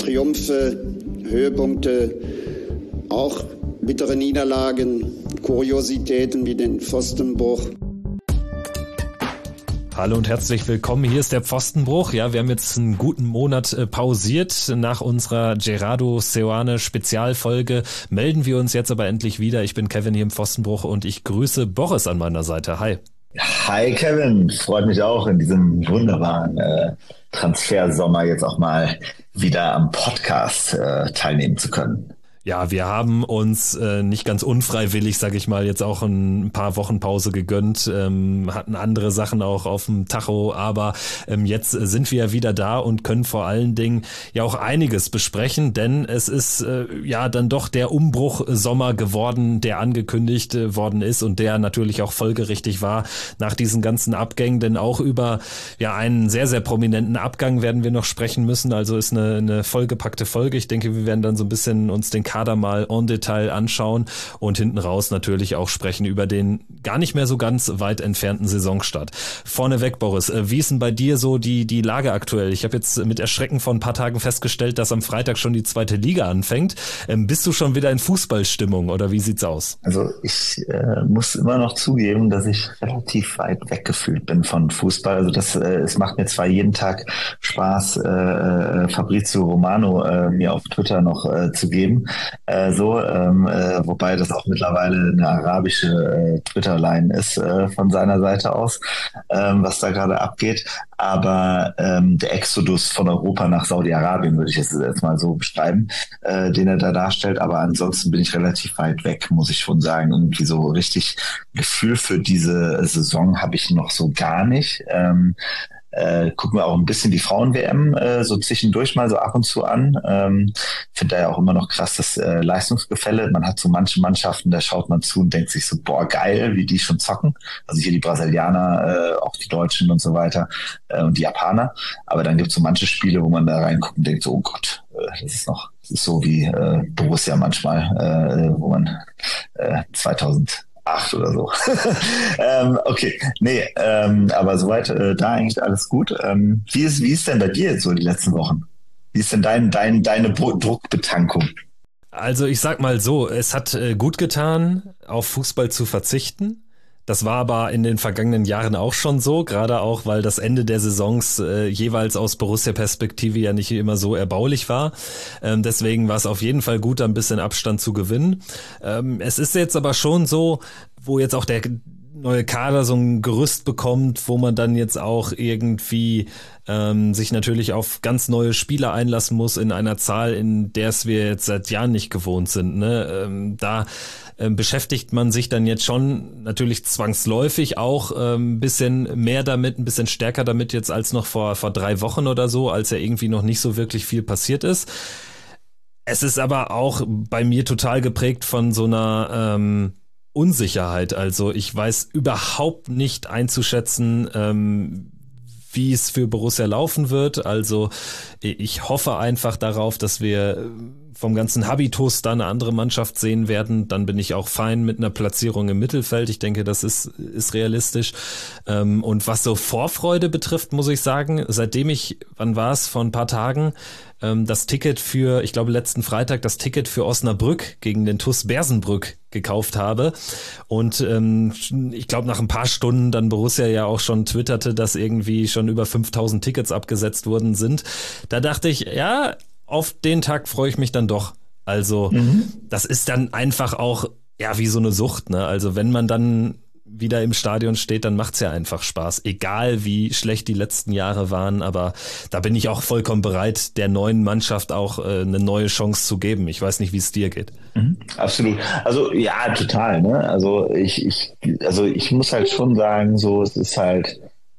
Triumphe, Höhepunkte, auch bittere Niederlagen, Kuriositäten wie den Pfostenbruch. Hallo und herzlich willkommen. Hier ist der Pfostenbruch. Ja, wir haben jetzt einen guten Monat pausiert. Nach unserer Gerardo Seoane Spezialfolge melden wir uns jetzt aber endlich wieder. Ich bin Kevin hier im Pfostenbruch und ich grüße Boris an meiner Seite. Hi. Hi Kevin, freut mich auch in diesem wunderbaren Transfersommer jetzt auch mal wieder am Podcast teilnehmen zu können. Ja, wir haben uns nicht ganz unfreiwillig, sage ich mal, jetzt auch ein paar Wochen Pause gegönnt, hatten andere Sachen auch auf dem Tacho, aber jetzt sind wir ja wieder da und können vor allen Dingen ja auch einiges besprechen, denn es ist ja dann doch der Umbruch-Sommer geworden, der angekündigt worden ist und der natürlich auch folgerichtig war nach diesen ganzen Abgängen, denn auch über ja einen sehr, sehr prominenten Abgang werden wir noch sprechen müssen, also ist eine vollgepackte Folge. Ich denke, wir werden dann so ein bisschen uns den Kader mal en Detail anschauen und hinten raus natürlich auch sprechen über den gar nicht mehr so ganz weit entfernten Saisonstart. Vorneweg, Boris, wie ist denn bei dir so die Lage aktuell? Ich habe jetzt mit Erschrecken vor ein paar Tagen festgestellt, dass am Freitag schon die zweite Liga anfängt. Bist du schon wieder in Fußballstimmung oder wie sieht's aus? Also ich muss immer noch zugeben, dass ich relativ weit weggefühlt bin von Fußball. Also es macht mir zwar jeden Tag Spaß, Fabrizio Romano mir auf Twitter noch zu geben, wobei das auch mittlerweile eine arabische Twitter-Line ist von seiner Seite aus, was da gerade abgeht. Aber der Exodus von Europa nach Saudi-Arabien würde ich jetzt mal so beschreiben, den er da darstellt. Aber ansonsten bin ich relativ weit weg, muss ich schon sagen. Irgendwie so richtig Gefühl für diese Saison habe ich noch so gar nicht. Gucken wir auch ein bisschen die Frauen-WM so zwischendurch mal so ab und zu an. Finde da ja auch immer noch krass das Leistungsgefälle. Man hat so manche Mannschaften, da schaut man zu und denkt sich so, boah, geil, wie die schon zocken. Also hier die Brasilianer, auch die Deutschen und so weiter und die Japaner. Aber dann gibt es so manche Spiele, wo man da reinguckt und denkt so, oh Gott, das ist so wie Borussia manchmal, wo man 2008 oder so. Okay, nee, aber soweit da eigentlich alles gut. Wie ist denn bei dir jetzt so die letzten Wochen? Wie ist denn deine Druckbetankung? Also ich sag mal so, es hat gut getan, auf Fußball zu verzichten. Das war aber in den vergangenen Jahren auch schon so, gerade auch, weil das Ende der Saisons jeweils aus Borussia-Perspektive ja nicht immer so erbaulich war. Deswegen war es auf jeden Fall gut, ein bisschen Abstand zu gewinnen. Es ist jetzt aber schon so, wo jetzt auch der neue Kader so ein Gerüst bekommt, wo man dann jetzt auch irgendwie sich natürlich auf ganz neue Spieler einlassen muss in einer Zahl, in der es wir jetzt seit Jahren nicht gewohnt sind. Ne? Da beschäftigt man sich dann jetzt schon natürlich zwangsläufig auch ein bisschen mehr damit, ein bisschen stärker damit jetzt als noch vor 3 Wochen oder so, als ja irgendwie noch nicht so wirklich viel passiert ist. Es ist aber auch bei mir total geprägt von so einer Unsicherheit. Also ich weiß überhaupt nicht einzuschätzen, wie es für Borussia laufen wird. Also ich hoffe einfach darauf, dass wir vom ganzen Habitus da eine andere Mannschaft sehen werden. Dann bin ich auch fein mit einer Platzierung im Mittelfeld. Ich denke, das ist realistisch. Und was so Vorfreude betrifft, muss ich sagen, seitdem ich, wann war es, vor ein paar Tagen, das Ticket für, ich glaube letzten Freitag, das Ticket für Osnabrück gegen den TuS Bersenbrück gekauft habe und ich glaube nach ein paar Stunden dann Borussia ja auch schon twitterte, dass irgendwie schon über 5000 Tickets abgesetzt worden sind. Da dachte ich, ja, auf den Tag freue ich mich dann doch. Also das ist dann einfach auch ja wie so eine Sucht, ne? Also wenn man dann wieder im Stadion steht, dann macht's ja einfach Spaß. Egal wie schlecht die letzten Jahre waren, aber da bin ich auch vollkommen bereit, der neuen Mannschaft auch eine neue Chance zu geben. Ich weiß nicht, wie es dir geht. Absolut. Also ja, total. Ne? Also ich muss halt schon sagen, so es ist halt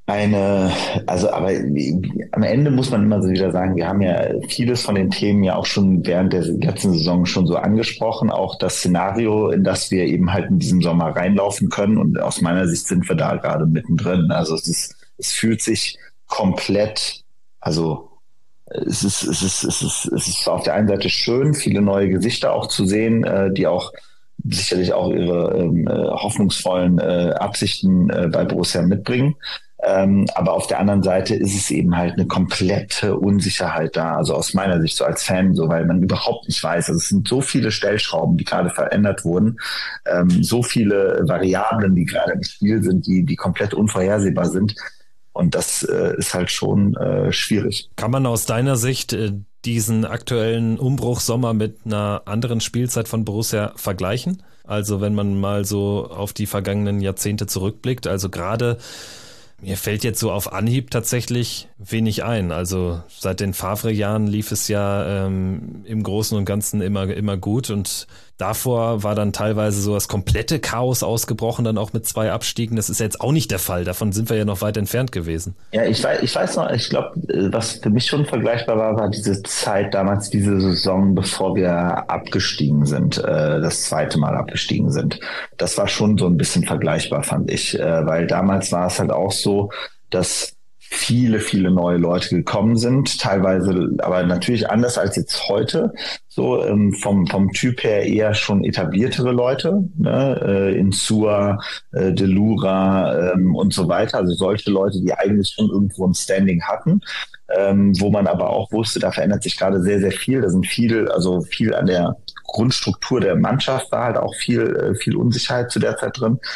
aber am Ende muss man immer so wieder sagen, wir haben ja vieles von den Themen ja auch schon während der letzten Saison schon so angesprochen, auch das Szenario, in das wir eben halt in diesem Sommer reinlaufen können und aus meiner Sicht sind wir da gerade mittendrin. Also es fühlt sich komplett, also es ist auf der einen Seite schön, viele neue Gesichter auch zu sehen, die auch sicherlich auch ihre hoffnungsvollen Absichten bei Borussia mitbringen. Aber auf der anderen Seite ist es eben halt eine komplette Unsicherheit da, also aus meiner Sicht so als Fan, so, weil man überhaupt nicht weiß, also es sind so viele Stellschrauben, die gerade verändert wurden, so viele Variablen, die gerade im Spiel sind, die komplett unvorhersehbar sind. Und das ist halt schon schwierig. Kann man aus deiner Sicht diesen aktuellen Umbruchssommer mit einer anderen Spielzeit von Borussia vergleichen? Also wenn man mal so auf die vergangenen Jahrzehnte zurückblickt, also gerade mir fällt jetzt so auf Anhieb tatsächlich wenig ein. Also seit den Favre-Jahren lief es ja im Großen und Ganzen immer gut und davor war dann teilweise so das komplette Chaos ausgebrochen, dann auch mit 2 Abstiegen. Das ist jetzt auch nicht der Fall. Davon sind wir ja noch weit entfernt gewesen. Ja, ich weiß noch, ich glaube, was für mich schon vergleichbar war diese Zeit damals, diese Saison, bevor wir abgestiegen sind, das zweite Mal abgestiegen sind. Das war schon so ein bisschen vergleichbar, fand ich, weil damals war es halt auch so, dass viele, viele neue Leute gekommen sind, teilweise aber natürlich anders als jetzt heute, so vom Typ her eher schon etabliertere Leute, ne? Insua, Delura und so weiter, also solche Leute, die eigentlich schon irgendwo ein Standing hatten, wo man aber auch wusste, da verändert sich gerade sehr, sehr viel, da sind viel an der Grundstruktur der Mannschaft, war halt auch viel Unsicherheit zu der Zeit drin.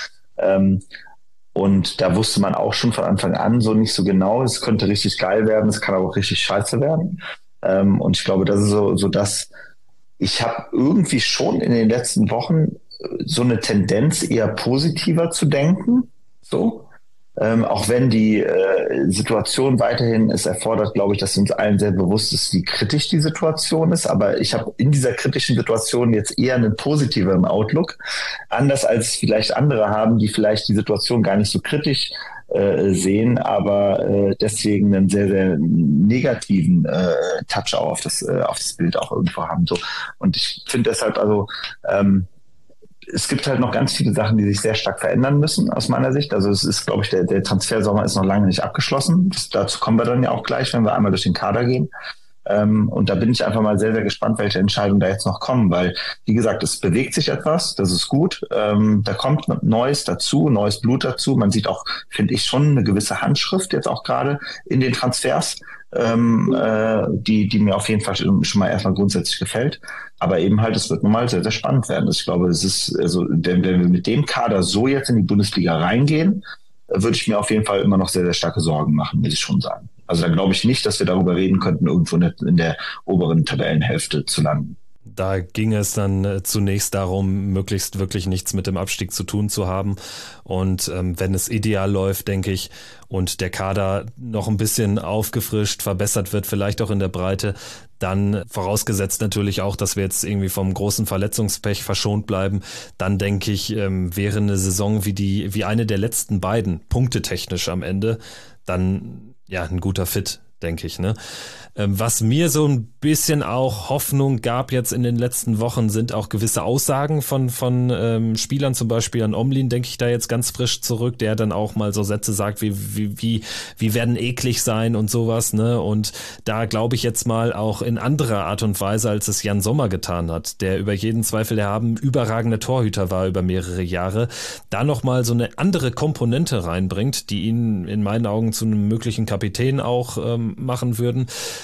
Und da wusste man auch schon von Anfang an so nicht so genau, es könnte richtig geil werden, es kann aber auch richtig scheiße werden. Und ich glaube, das ist so dass ich habe irgendwie schon in den letzten Wochen so eine Tendenz, eher positiver zu denken. So. Auch wenn die Situation weiterhin es erfordert, glaube ich, dass uns allen sehr bewusst ist, wie kritisch die Situation ist. Aber ich habe in dieser kritischen Situation jetzt eher einen positiveren Outlook. Anders als vielleicht andere haben, die vielleicht die Situation gar nicht so kritisch sehen, aber deswegen einen sehr, sehr negativen Touch auch auf das Bild auch irgendwo haben. So. Und ich finde deshalb es gibt halt noch ganz viele Sachen, die sich sehr stark verändern müssen, aus meiner Sicht. Also es ist, glaube ich, der Transfersommer ist noch lange nicht abgeschlossen. Dazu kommen wir dann ja auch gleich, wenn wir einmal durch den Kader gehen. Und da bin ich einfach mal sehr, sehr gespannt, welche Entscheidungen da jetzt noch kommen, weil, wie gesagt, es bewegt sich etwas, das ist gut. Da kommt Neues dazu, neues Blut dazu. Man sieht auch, finde ich, schon eine gewisse Handschrift jetzt auch gerade in den Transfers, die mir auf jeden Fall schon mal erstmal grundsätzlich gefällt. Aber eben halt, es wird nun mal sehr, sehr spannend werden. Ich glaube, es ist, also, wenn wir mit dem Kader so jetzt in die Bundesliga reingehen, würde ich mir auf jeden Fall immer noch sehr, sehr starke Sorgen machen, muss ich schon sagen. Also da glaube ich nicht, dass wir darüber reden könnten, irgendwo in der oberen Tabellenhälfte zu landen. Da ging es dann zunächst darum, möglichst wirklich nichts mit dem Abstieg zu tun zu haben. Und wenn es ideal läuft, denke ich, und der Kader noch ein bisschen aufgefrischt, verbessert wird, vielleicht auch in der Breite, dann vorausgesetzt natürlich auch, dass wir jetzt irgendwie vom großen Verletzungspech verschont bleiben, dann denke ich, wäre eine Saison wie eine der letzten beiden, punktetechnisch am Ende, dann ja ein guter Fit, denke ich, ne? Was mir so ein bisschen auch Hoffnung gab jetzt in den letzten Wochen, sind auch gewisse Aussagen von Spielern, zum Beispiel an Omlin, denke ich da jetzt ganz frisch zurück, der dann auch mal so Sätze sagt, wie werden eklig sein und sowas, ne? Und da glaube ich jetzt mal auch in anderer Art und Weise, als es Jan Sommer getan hat, der über jeden Zweifel erhaben überragender Torhüter war über mehrere Jahre, da nochmal so eine andere Komponente reinbringt, die ihn in meinen Augen zu einem möglichen Kapitän auch machen würden.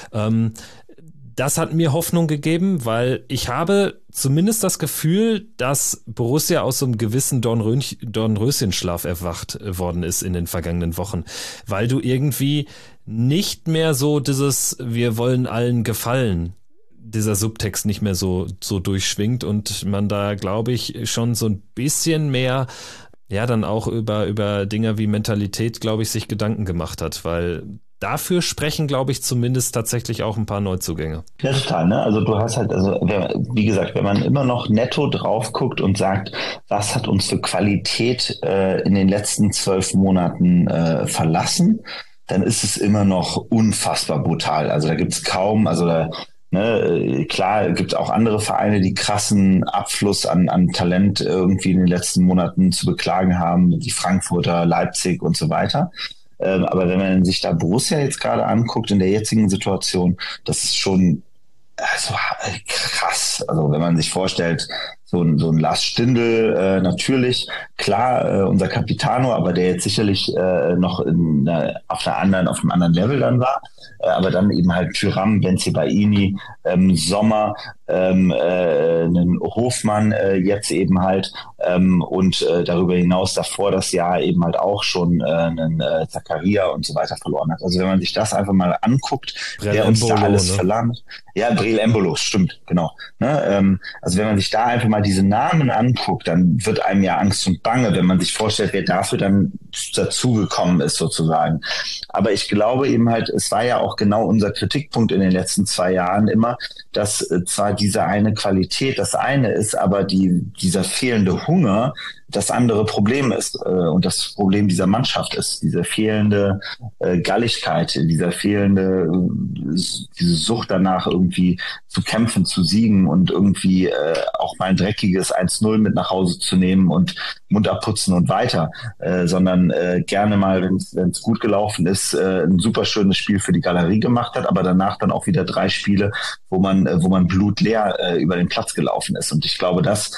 Das hat mir Hoffnung gegeben, weil ich habe zumindest das Gefühl, dass Borussia aus so einem gewissen Dornröschenschlaf erwacht worden ist in den vergangenen Wochen, weil du irgendwie nicht mehr so dieses wir wollen allen gefallen, dieser Subtext nicht mehr so durchschwingt und man da, glaube ich, schon so ein bisschen mehr dann auch über Dinge wie Mentalität, glaube ich, sich Gedanken gemacht hat, weil dafür sprechen, glaube ich, zumindest tatsächlich auch ein paar Neuzugänge. Ja, total, ne? Also du hast halt, wie gesagt, wenn man immer noch netto drauf guckt und sagt, was hat uns für Qualität in den letzten 12 Monaten verlassen, dann ist es immer noch unfassbar brutal. Also da gibt's kaum, klar, gibt es auch andere Vereine, die krassen Abfluss an Talent irgendwie in den letzten Monaten zu beklagen haben, die Frankfurter, Leipzig und so weiter. Aber wenn man sich da Borussia jetzt gerade anguckt in der jetzigen Situation, das ist schon krass. Also wenn man sich vorstellt, so ein Lars Stindl natürlich, klar, unser Capitano, aber der jetzt sicherlich noch auf einem anderen Level dann war. Aber dann eben halt Thuram, Bensebaini, Sommer, einen Hofmann jetzt eben halt und darüber hinaus davor das Jahr eben halt auch schon einen Zakaria und so weiter verloren hat. Also wenn man sich das einfach mal anguckt, wer uns da alles verlangt. Ja, Breel Embolo, stimmt, genau. Ne? Also wenn man sich da einfach mal diese Namen anguckt, dann wird einem ja Angst und Bange, wenn man sich vorstellt, wer dafür dann dazugekommen ist sozusagen. Aber ich glaube eben halt, es war ja auch genau unser Kritikpunkt in den letzten 2 Jahren immer, dass zwar diese eine Qualität das eine ist, aber dieser fehlende Hunger das andere Problem ist und das Problem dieser Mannschaft ist, diese fehlende Galligkeit, diese Sucht danach irgendwie zu kämpfen, zu siegen und irgendwie auch mal ein dreckiges 1-0 mit nach Hause zu nehmen und Mund abputzen und weiter, sondern gerne mal, wenn es gut gelaufen ist, ein super schönes Spiel für die Galerie gemacht hat, aber danach dann auch wieder 3 Spiele, wo man blutleer über den Platz gelaufen ist. Und ich glaube, das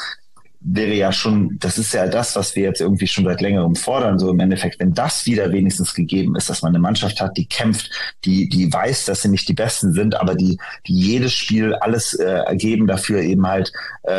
ist ja das, was wir jetzt irgendwie schon seit längerem fordern, so im Endeffekt, wenn das wieder wenigstens gegeben ist, dass man eine Mannschaft hat, die kämpft, die weiß, dass sie nicht die Besten sind, aber die jedes Spiel alles ergeben dafür eben halt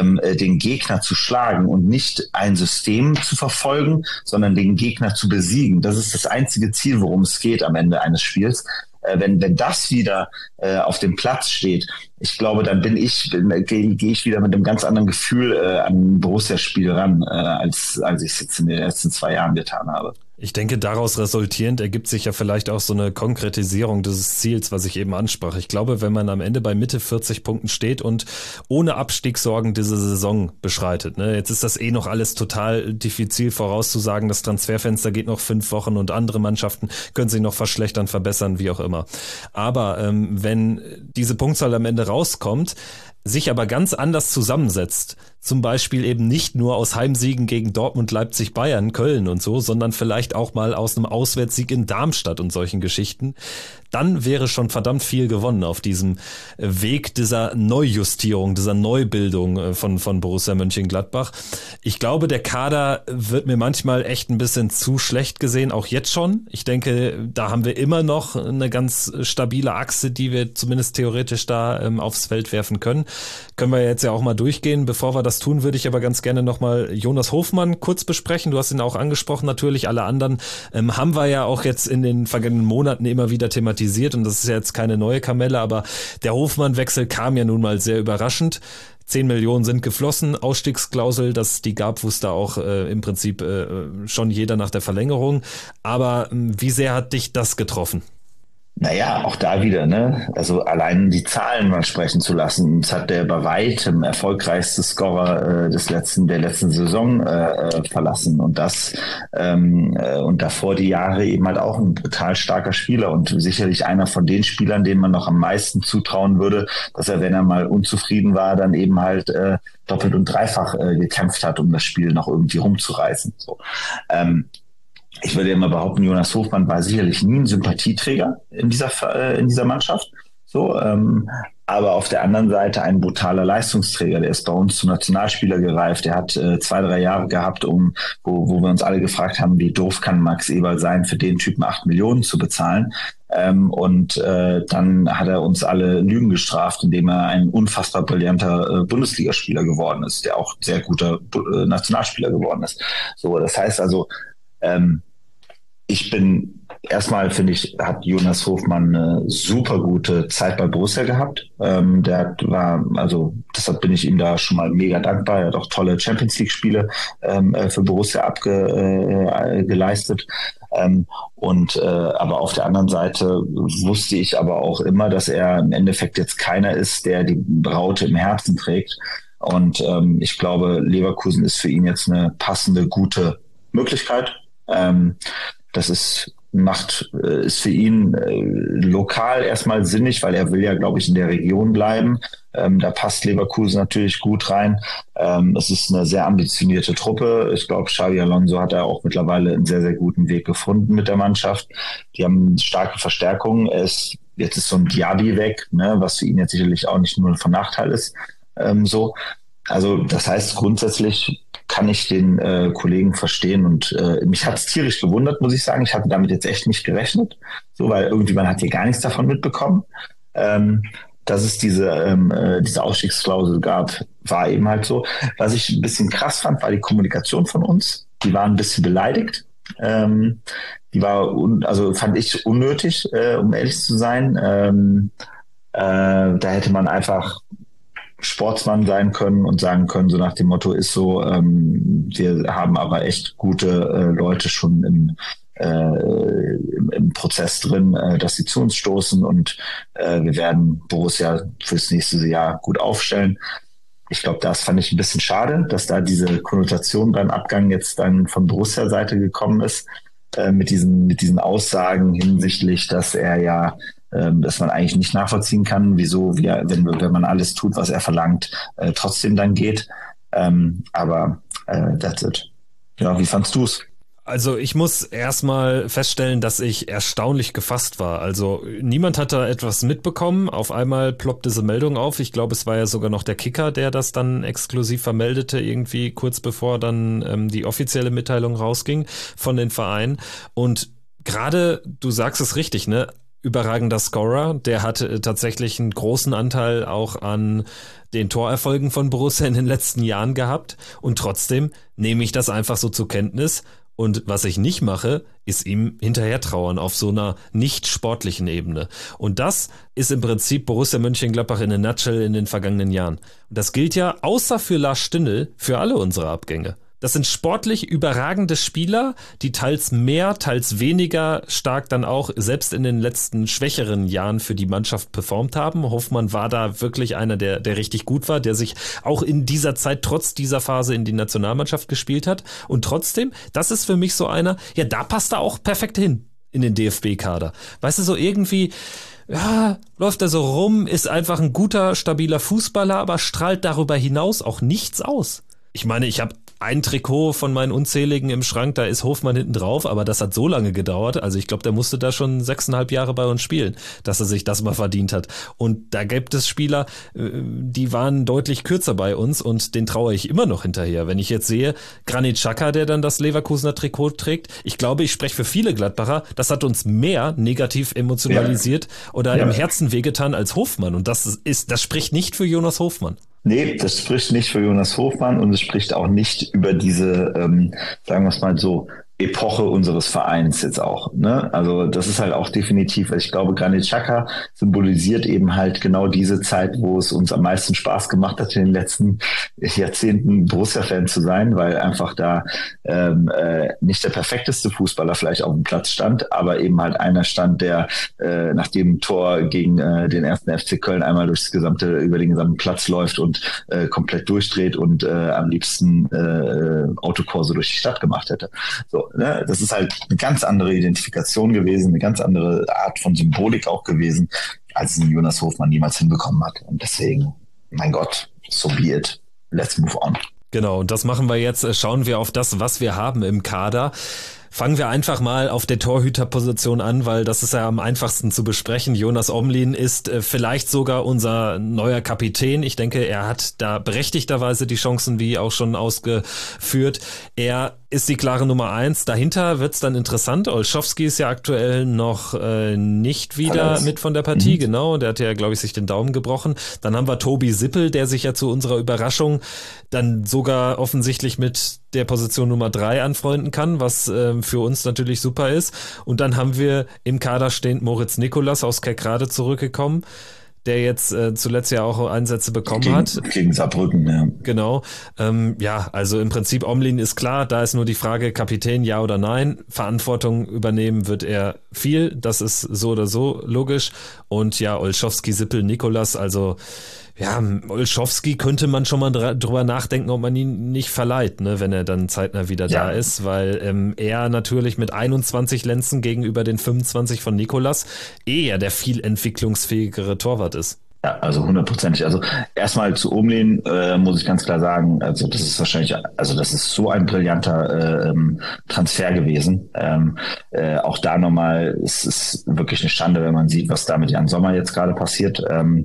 den Gegner zu schlagen und nicht ein System zu verfolgen, sondern den Gegner zu besiegen. Das ist das einzige Ziel, worum es geht am Ende eines Spiels. Wenn das wieder auf dem Platz steht, ich glaube, dann gehe ich wieder mit einem ganz anderen Gefühl an ein Borussia-Spiel ran, als ich es jetzt in den letzten 2 Jahren getan habe. Ich denke, daraus resultierend ergibt sich ja vielleicht auch so eine Konkretisierung dieses Ziels, was ich eben ansprach. Ich glaube, wenn man am Ende bei Mitte 40 Punkten steht und ohne Abstiegssorgen diese Saison beschreitet, ne, jetzt ist das noch alles total diffizil vorauszusagen, das Transferfenster geht noch 5 Wochen und andere Mannschaften können sich noch verschlechtern, verbessern, wie auch immer. Aber wenn diese Punktzahl am Ende rauskommt, sich aber ganz anders zusammensetzt, zum Beispiel eben nicht nur aus Heimsiegen gegen Dortmund, Leipzig, Bayern, Köln und so, sondern vielleicht auch mal aus einem Auswärtssieg in Darmstadt und solchen Geschichten, dann wäre schon verdammt viel gewonnen auf diesem Weg dieser Neujustierung, dieser Neubildung von Borussia Mönchengladbach. Ich glaube, der Kader wird mir manchmal echt ein bisschen zu schlecht gesehen, auch jetzt schon. Ich denke, da haben wir immer noch eine ganz stabile Achse, die wir zumindest theoretisch da aufs Feld werfen können. Können wir jetzt ja auch mal durchgehen. Bevor wir das tun, würde ich aber ganz gerne nochmal Jonas Hofmann kurz besprechen. Du hast ihn auch angesprochen, natürlich. Alle anderen haben wir ja auch jetzt in den vergangenen Monaten immer wieder thematisiert und das ist ja jetzt keine neue Kamelle, aber der Hofmann-Wechsel kam ja nun mal sehr überraschend. 10 Millionen sind geflossen, Ausstiegsklausel, die gab, wusste auch im Prinzip schon jeder nach der Verlängerung. Aber wie sehr hat dich das getroffen? Naja, auch da wieder, ne? Also allein die Zahlen mal sprechen zu lassen. Uns hat der bei weitem erfolgreichste Scorer der letzten Saison verlassen und das und davor die Jahre eben halt auch ein brutal starker Spieler und sicherlich einer von den Spielern, denen man noch am meisten zutrauen würde, dass er, wenn er mal unzufrieden war, dann eben halt doppelt und dreifach gekämpft hat, um das Spiel noch irgendwie rumzureißen. So. Ich würde ja mal behaupten, Jonas Hofmann war sicherlich nie ein Sympathieträger in dieser Mannschaft. So, aber auf der anderen Seite ein brutaler Leistungsträger. Der ist bei uns zum Nationalspieler gereift. Der hat 2-3 Jahre gehabt, wo wir uns alle gefragt haben, wie doof kann Max Eberl sein, für den Typen 8 Millionen zu bezahlen. Und dann hat er uns alle Lügen gestraft, indem er ein unfassbar brillanter Bundesligaspieler geworden ist, der auch sehr guter Nationalspieler geworden ist. So, das heißt also, finde ich, hat Jonas Hofmann eine super gute Zeit bei Borussia gehabt. Deshalb bin ich ihm da schon mal mega dankbar. Er hat auch tolle Champions-League-Spiele für Borussia geleistet. Aber auf der anderen Seite wusste ich aber auch immer, dass er im Endeffekt jetzt keiner ist, der die Raute im Herzen trägt. Und ich glaube, Leverkusen ist für ihn jetzt eine passende, gute Möglichkeit. Das ist für ihn lokal erstmal sinnig, weil er will ja, glaube ich, in der Region bleiben. Da passt Leverkusen natürlich gut rein. Es ist eine sehr ambitionierte Truppe. Ich glaube, Xabi Alonso hat da auch mittlerweile einen sehr, sehr guten Weg gefunden mit der Mannschaft. Die haben starke Verstärkungen. Jetzt ist so ein Diaby weg, ne, was für ihn jetzt sicherlich auch nicht nur von Nachteil ist. Also das heißt, grundsätzlich kann ich den Kollegen verstehen und mich hat es tierisch gewundert, muss ich sagen. Ich hatte damit jetzt echt nicht gerechnet, so, weil irgendwie man hat hier gar nichts davon mitbekommen. Dass es diese Ausstiegsklausel gab, war eben halt so. Was ich ein bisschen krass fand, war die Kommunikation von uns. Die waren ein bisschen beleidigt. Die war, also fand ich unnötig, um ehrlich zu sein. Da hätte man einfach Sportsmann sein können und sagen können, so nach dem Motto ist so, wir haben aber echt gute Leute schon im Prozess drin, dass sie zu uns stoßen und wir werden Borussia fürs nächste Jahr gut aufstellen. Ich glaube, das fand ich ein bisschen schade, dass da diese Konnotation beim Abgang jetzt dann von Borussia-Seite gekommen ist, mit diesen Aussagen hinsichtlich, dass er ja dass man eigentlich nicht nachvollziehen kann, wieso wir, wenn man alles tut, was er verlangt, trotzdem dann geht. Aber that's it. Ja, wie fandst du es? Also ich muss erstmal feststellen, dass ich erstaunlich gefasst war. Also niemand hat da etwas mitbekommen. Auf einmal ploppt diese Meldung auf. Ich glaube, es war ja sogar noch der Kicker, der das dann exklusiv vermeldete, irgendwie kurz bevor dann die offizielle Mitteilung rausging von den Vereinen. Und gerade, du sagst es richtig, ne? Überragender Scorer, der hatte tatsächlich einen großen Anteil auch an den Torerfolgen von Borussia in den letzten Jahren gehabt und trotzdem nehme ich das einfach so zur Kenntnis und was ich nicht mache, ist ihm hinterher trauern auf so einer nicht sportlichen Ebene und das ist im Prinzip Borussia Mönchengladbach in a nutshell in den vergangenen Jahren und das gilt ja außer für Lars Stindl für alle unsere Abgänge. Das sind sportlich überragende Spieler, die teils mehr, teils weniger stark dann auch selbst in den letzten schwächeren Jahren für die Mannschaft performt haben. Hoffmann war da wirklich einer, der richtig gut war, der sich auch in dieser Zeit trotz dieser Phase in die Nationalmannschaft gespielt hat. Und trotzdem, das ist für mich so einer, ja, da passt er auch perfekt hin in den DFB-Kader. Weißt du, so irgendwie... Ja, läuft er so rum, ist einfach ein guter, stabiler Fußballer, aber strahlt darüber hinaus auch nichts aus. Ich meine, ich habe ein Trikot von meinen unzähligen im Schrank, da ist Hofmann hinten drauf, aber das hat so lange gedauert, also ich glaube, der musste da schon 6,5 Jahre bei uns spielen, dass er sich das mal verdient hat. Und da gibt es Spieler, die waren deutlich kürzer bei uns und den traue ich immer noch hinterher. Wenn ich jetzt sehe, Granit Xhaka, der dann das Leverkusener Trikot trägt, ich glaube, ich spreche für viele Gladbacher, das hat uns mehr negativ emotionalisiert oder im Herzen wehgetan als Hofmann und das spricht nicht für Jonas Hofmann. Nee, das spricht nicht für Jonas Hofmann und es spricht auch nicht über diese, sagen wir es mal so, Epoche unseres Vereins jetzt auch. Ne? Also das ist halt auch definitiv, ich glaube, Granit Xhaka symbolisiert eben halt genau diese Zeit, wo es uns am meisten Spaß gemacht hat, in den letzten Jahrzehnten Borussia-Fan zu sein, weil einfach da nicht der perfekteste Fußballer vielleicht auf dem Platz stand, aber eben halt einer stand, der nach dem Tor gegen den 1. FC Köln einmal über den gesamten Platz läuft und komplett durchdreht und am liebsten Autokurse durch die Stadt gemacht hätte. So, ne? Das ist halt eine ganz andere Identifikation gewesen, eine ganz andere Art von Symbolik auch gewesen, als es Jonas Hofmann niemals hinbekommen hat. Und deswegen, mein Gott, so be it. Let's move on. Genau, und das machen wir jetzt. Schauen wir auf das, was wir haben im Kader. Fangen wir einfach mal auf der Torhüterposition an, weil das ist ja am einfachsten zu besprechen. Jonas Omlin ist vielleicht sogar unser neuer Kapitän. Ich denke, er hat da berechtigterweise die Chancen, wie auch schon ausgeführt. Er ist die klare Nummer 1. Dahinter wird's dann interessant. Olszewski ist ja aktuell noch nicht wieder mit von der Partie, genau. Der hat ja, glaube ich, sich den Daumen gebrochen. Dann haben wir Tobi Sippel, der sich ja zu unserer Überraschung dann sogar offensichtlich mit der Position Nummer 3 anfreunden kann, was für uns natürlich super ist. Und dann haben wir im Kader stehend Moritz Nicolas aus Kerkrade zurückgekommen, der jetzt zuletzt ja auch Einsätze bekommen hat. Gegen Saarbrücken, ja. Genau. Ja, also im Prinzip Omlin ist klar, da ist nur die Frage, Kapitän, ja oder nein. Verantwortung übernehmen wird er viel, das ist so oder so logisch. Und ja, Olszewski, Sippel, Nicolas, also ja, Olszewski könnte man schon mal drüber nachdenken, ob man ihn nicht verleiht, ne, wenn er dann zeitnah wieder da ist, weil er natürlich mit 21 Lenzen gegenüber den 25 von Nicolas eher der viel entwicklungsfähigere Torwart ist. Ja, also 100%. Also erstmal zu Omlin muss ich ganz klar sagen, also das ist wahrscheinlich, also das ist so ein brillanter Transfer gewesen. Auch da nochmal, es ist wirklich eine Schande, wenn man sieht, was da mit Jan Sommer jetzt gerade passiert.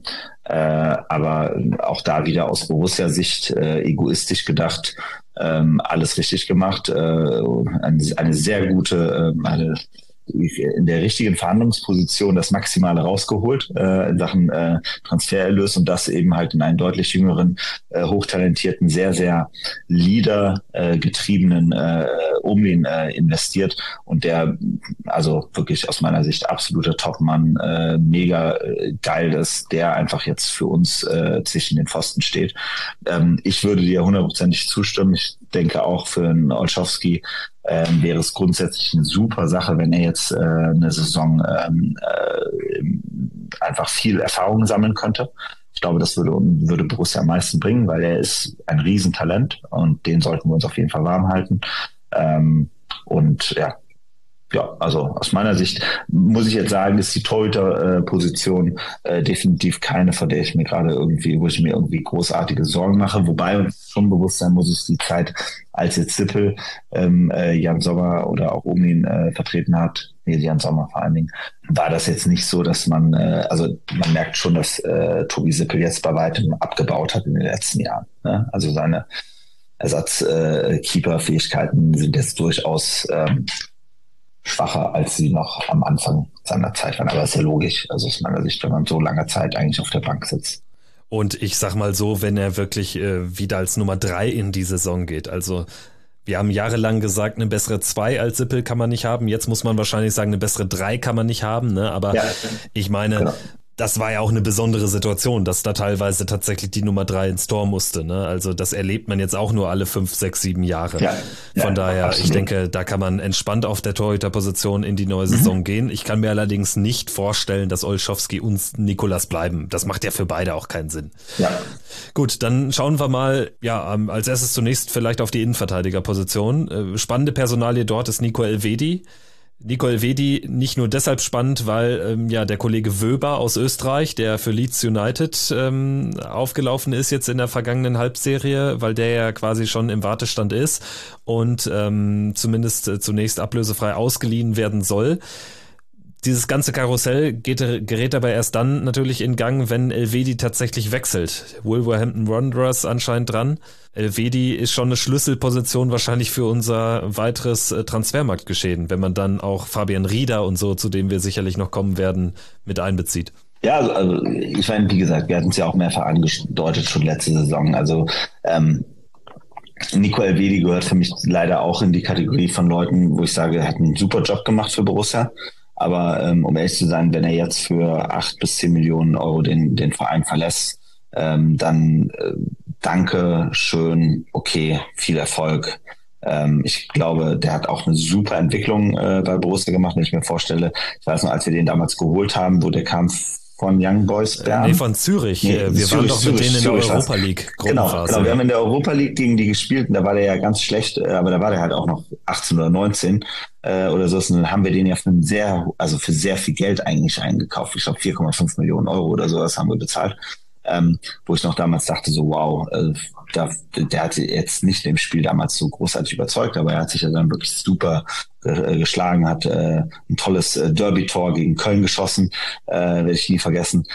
Aber auch da wieder aus Borussia-Sicht egoistisch gedacht, alles richtig gemacht, eine sehr gute, in der richtigen Verhandlungsposition das Maximale rausgeholt in Sachen Transfererlös und das eben halt in einen deutlich jüngeren, hochtalentierten, sehr, sehr Leader-getriebenen Omlin investiert und der also wirklich aus meiner Sicht absoluter Topmann, mega geil ist, der einfach jetzt für uns zwischen den Pfosten steht. Ich würde dir 100% zustimmen. Ich denke auch für einen Olszewski wäre es grundsätzlich eine super Sache, wenn er jetzt eine Saison einfach viel Erfahrung sammeln könnte. Ich glaube, das würde Borussia am meisten bringen, weil er ist ein Riesentalent und den sollten wir uns auf jeden Fall warm halten. Und ja, also aus meiner Sicht muss ich jetzt sagen, ist die Torhüter-Position definitiv keine, wo ich mir irgendwie großartige Sorgen mache. Wobei uns schon bewusst sein muss, ist die Zeit, als jetzt Sippel Jan Sommer oder auch Omlin vertreten hat, Jan Sommer vor allen Dingen, war das jetzt nicht so, dass man merkt schon, dass Tobi Sippel jetzt bei weitem abgebaut hat in den letzten Jahren. Ne? Also seine Ersatz-Keeper-Fähigkeiten sind jetzt durchaus schwacher, als sie noch am Anfang seiner Zeit waren. Aber das ist ja logisch. Also aus meiner Sicht, wenn man so lange Zeit eigentlich auf der Bank sitzt. Und ich sag mal so, wenn er wirklich wieder als Nummer 3 in die Saison geht, also wir haben jahrelang gesagt, eine bessere 2 als Sippel kann man nicht haben. Jetzt muss man wahrscheinlich sagen, eine bessere 3 kann man nicht haben. Ne? Aber ja, ich meine, genau. Das war ja auch eine besondere Situation, dass da teilweise tatsächlich die Nummer 3 ins Tor musste. Ne? Also das erlebt man jetzt auch nur alle 5, 6, 7 Jahre. Ja, von daher, absolut. Ich denke, da kann man entspannt auf der Torhüterposition in die neue Saison gehen. Ich kann mir allerdings nicht vorstellen, dass Olszewski und Nicolas bleiben. Das macht ja für beide auch keinen Sinn. Ja. Gut, dann schauen wir mal, als erstes zunächst vielleicht auf die Innenverteidigerposition. Spannende Personalie dort ist Nico Elvedi. Nico Elvedi nicht nur deshalb spannend, weil der Kollege Wöber aus Österreich, der für Leeds United aufgelaufen ist jetzt in der vergangenen Halbserie, weil der ja quasi schon im Wartestand ist und zumindest zunächst ablösefrei ausgeliehen werden soll. Dieses ganze Karussell gerät aber erst dann natürlich in Gang, wenn Elvedi tatsächlich wechselt. Wolverhampton Wanderers anscheinend dran. Elvedi ist schon eine Schlüsselposition wahrscheinlich für unser weiteres Transfermarktgeschehen, wenn man dann auch Fabian Rieder und so, zu dem wir sicherlich noch kommen werden, mit einbezieht. Ja, also ich meine, wie gesagt, wir hatten es ja auch mehrfach angedeutet schon letzte Saison. Also Nico Elvedi gehört für mich leider auch in die Kategorie von Leuten, wo ich sage, er hat einen super Job gemacht für Borussia. Aber um ehrlich zu sein, wenn er jetzt für 8 bis 10 Millionen Euro den Verein verlässt, dann danke, schön, okay, viel Erfolg. Ich glaube, der hat auch eine super Entwicklung bei Borussia gemacht, wenn ich mir vorstelle. Ich weiß noch, als wir den damals geholt haben, wo der kam von Young Boys Bern. Nee, von Zürich. Wir waren doch mit denen in der Europa League Gruppenphase. Genau, wir haben in der Europa League gegen die gespielt und da war der ja ganz schlecht, aber da war der halt auch noch 18 oder 19 oder so. Und dann haben wir den ja für sehr viel Geld eigentlich eingekauft. Ich glaube 4,5 Millionen Euro oder sowas haben wir bezahlt. Wo ich noch damals dachte, so wow, der hat jetzt nicht im Spiel damals so großartig überzeugt, aber er hat sich ja dann wirklich super geschlagen, hat ein tolles Derby-Tor gegen Köln geschossen, werde ich nie vergessen.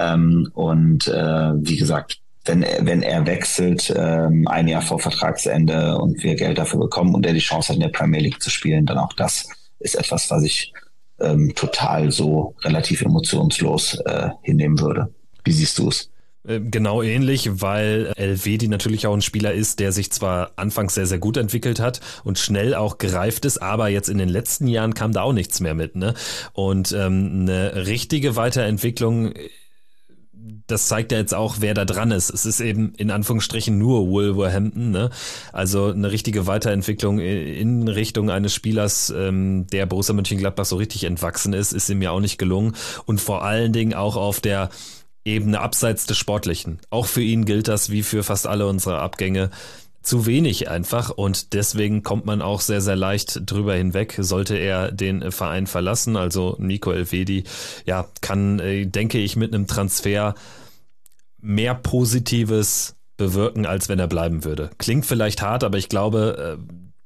Wie gesagt, wenn er wechselt, ein Jahr vor Vertragsende und wir Geld dafür bekommen und er die Chance hat, in der Premier League zu spielen, dann auch das ist etwas, was ich total so relativ emotionslos hinnehmen würde. Wie siehst du es? Genau ähnlich, weil Elvedi natürlich auch ein Spieler ist, der sich zwar anfangs sehr, sehr gut entwickelt hat und schnell auch gereift ist, aber jetzt in den letzten Jahren kam da auch nichts mehr mit, ne? Und eine richtige Weiterentwicklung, das zeigt ja jetzt auch, wer da dran ist. Es ist eben in Anführungsstrichen nur Wolverhampton, ne? Also eine richtige Weiterentwicklung in Richtung eines Spielers, der Borussia Mönchengladbach so richtig entwachsen ist ihm ja auch nicht gelungen. Und vor allen Dingen auch auf der Ebene abseits des Sportlichen. Auch für ihn gilt das, wie für fast alle unsere Abgänge, zu wenig einfach und deswegen kommt man auch sehr, sehr leicht drüber hinweg, sollte er den Verein verlassen. Also Nico Elvedi, kann, denke ich, mit einem Transfer mehr Positives bewirken, als wenn er bleiben würde. Klingt vielleicht hart, aber ich glaube,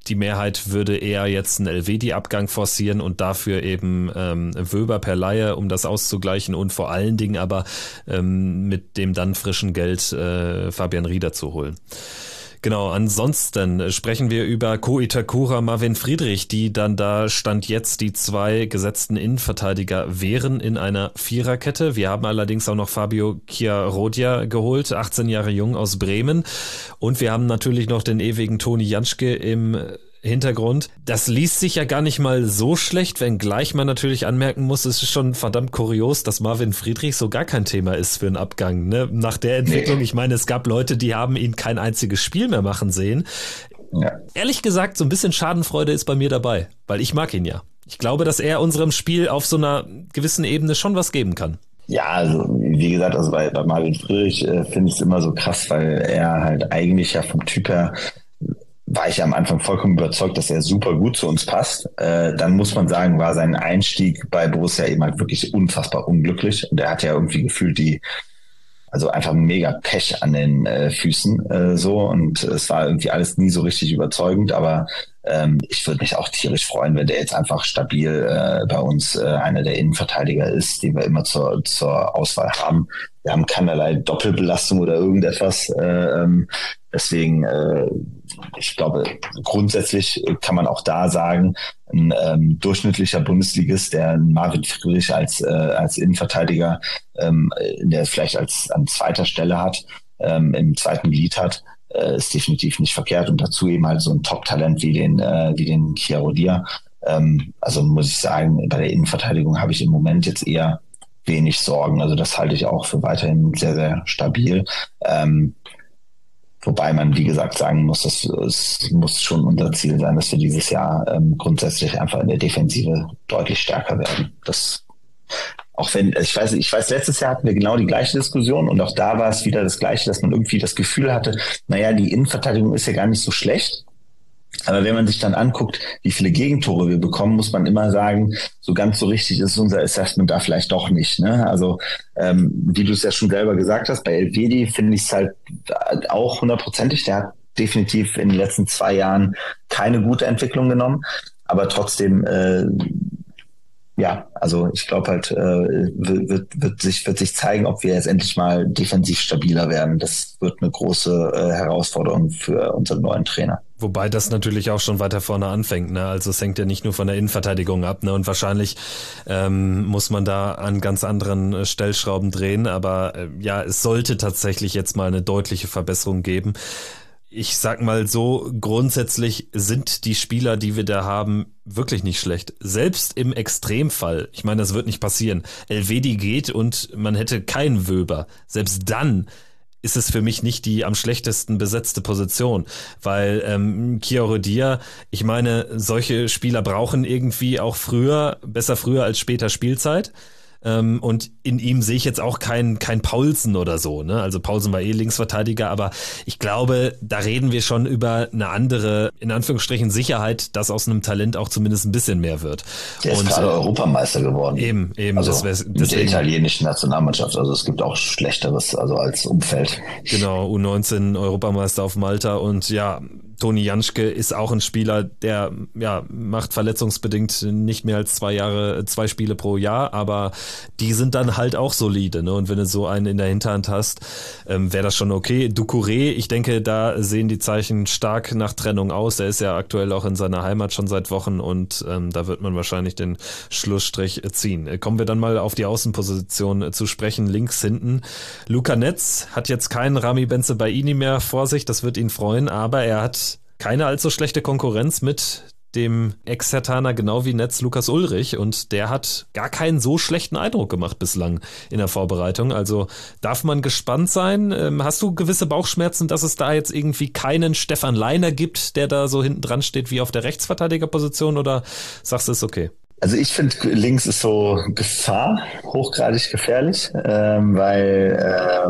die Mehrheit würde eher jetzt einen Elvedi-Abgang forcieren und dafür eben Wöber per Leihe, um das auszugleichen und vor allen Dingen aber mit dem dann frischen Geld Fabian Rieder zu holen. Genau, ansonsten sprechen wir über Ko Itakura, Marvin Friedrich, die dann da Stand jetzt die 2 gesetzten Innenverteidiger wären in einer Viererkette. Wir haben allerdings auch noch Fabio Chiarodia geholt, 18 Jahre jung aus Bremen. Und wir haben natürlich noch den ewigen Toni Janschke im Hintergrund. Das liest sich ja gar nicht mal so schlecht, wenngleich man natürlich anmerken muss, es ist schon verdammt kurios, dass Marvin Friedrich so gar kein Thema ist für einen Abgang. Ne? Nach der Entwicklung, ich meine, es gab Leute, die haben ihn kein einziges Spiel mehr machen sehen. Ja. Ehrlich gesagt, so ein bisschen Schadenfreude ist bei mir dabei, weil ich mag ihn ja. Ich glaube, dass er unserem Spiel auf so einer gewissen Ebene schon was geben kann. Ja, also wie gesagt, also bei Marvin Friedrich finde ich es immer so krass, weil er halt eigentlich ja vom Typ her war ich ja am Anfang vollkommen überzeugt, dass er super gut zu uns passt. Dann muss man sagen, war sein Einstieg bei Borussia eben halt wirklich unfassbar unglücklich. Und er hat ja irgendwie gefühlt also einfach mega Pech an den Füßen so. Und es war irgendwie alles nie so richtig überzeugend. Aber ich würde mich auch tierisch freuen, wenn der jetzt einfach stabil bei uns einer der Innenverteidiger ist, den wir immer zur Auswahl haben. Wir haben keinerlei Doppelbelastung oder irgendetwas. Deswegen, ich glaube, grundsätzlich kann man auch da sagen, ein durchschnittlicher Bundesligist, der Marvin Friedrich als Innenverteidiger, der vielleicht an zweiter Stelle hat, im zweiten Glied hat, ist definitiv nicht verkehrt. Und dazu eben halt so ein Top-Talent wie den Chiarodia. Also muss ich sagen, bei der Innenverteidigung habe ich im Moment jetzt eher wenig Sorgen. Also das halte ich auch für weiterhin sehr, sehr stabil. Wobei man, wie gesagt, sagen muss, dass es muss schon unser Ziel sein, dass wir dieses Jahr grundsätzlich einfach in der Defensive deutlich stärker werden. Das, auch wenn, ich weiß, letztes Jahr hatten wir genau die gleiche Diskussion und auch da war es wieder das Gleiche, dass man irgendwie das Gefühl hatte, naja, die Innenverteidigung ist ja gar nicht so schlecht. Aber wenn man sich dann anguckt, wie viele Gegentore wir bekommen, muss man immer sagen, so ganz so richtig ist unser Assessment da vielleicht doch nicht. Ne? Also wie du es ja schon selber gesagt hast, bei Elvedi finde ich es halt auch 100%. Der hat definitiv in den letzten 2 Jahren keine gute Entwicklung genommen. Aber trotzdem, ja, also ich glaube halt, wird sich zeigen, ob wir jetzt endlich mal defensiv stabiler werden. Das wird eine große Herausforderung für unseren neuen Trainer. Wobei das natürlich auch schon weiter vorne anfängt, ne? Also es hängt ja nicht nur von der Innenverteidigung ab, ne? Und wahrscheinlich muss man da an ganz anderen Stellschrauben drehen, aber ja, es sollte tatsächlich jetzt mal eine deutliche Verbesserung geben. Ich sag mal so, grundsätzlich sind die Spieler, die wir da haben, wirklich nicht schlecht. Selbst im Extremfall, ich meine, das wird nicht passieren, Elvedi geht und man hätte keinen Wöber. Selbst dann ist es für mich nicht die am schlechtesten besetzte Position, weil Chiarodia, ich meine, solche Spieler brauchen irgendwie auch besser früher als später Spielzeit. Und in ihm sehe ich jetzt auch kein Paulsen oder so, ne? Also Paulsen war Linksverteidiger, aber ich glaube, da reden wir schon über eine andere, in Anführungsstrichen, Sicherheit, dass aus einem Talent auch zumindest ein bisschen mehr wird. Der ist gerade Europameister geworden. Eben. Also mit der italienischen Nationalmannschaft. Also es gibt auch Schlechteres, also als Umfeld. Genau, U19 Europameister auf Malta und ja, Toni Janschke ist auch ein Spieler, der macht verletzungsbedingt nicht mehr als 2 Spiele pro Jahr, aber die sind dann halt auch solide, ne? Und wenn du so einen in der Hinterhand hast, wäre das schon okay. Doucouré, ich denke, da sehen die Zeichen stark nach Trennung aus. Er ist ja aktuell auch in seiner Heimat schon seit Wochen und da wird man wahrscheinlich den Schlussstrich ziehen. Kommen wir dann mal auf die Außenposition zu sprechen, links hinten. Luca Netz hat jetzt keinen Rami Bensebaini mehr vor sich, das wird ihn freuen, aber er hat keine allzu schlechte Konkurrenz mit dem Ex-Herthaner, genau wie Netz, Lukas Ullrich, und der hat gar keinen so schlechten Eindruck gemacht bislang in der Vorbereitung, also darf man gespannt sein. Hast du gewisse Bauchschmerzen, dass es da jetzt irgendwie keinen Stefan Leiner gibt, der da so hinten dran steht wie auf der Rechtsverteidigerposition, oder sagst du, es ist okay? Also ich finde, links ist so Gefahr, hochgradig gefährlich, weil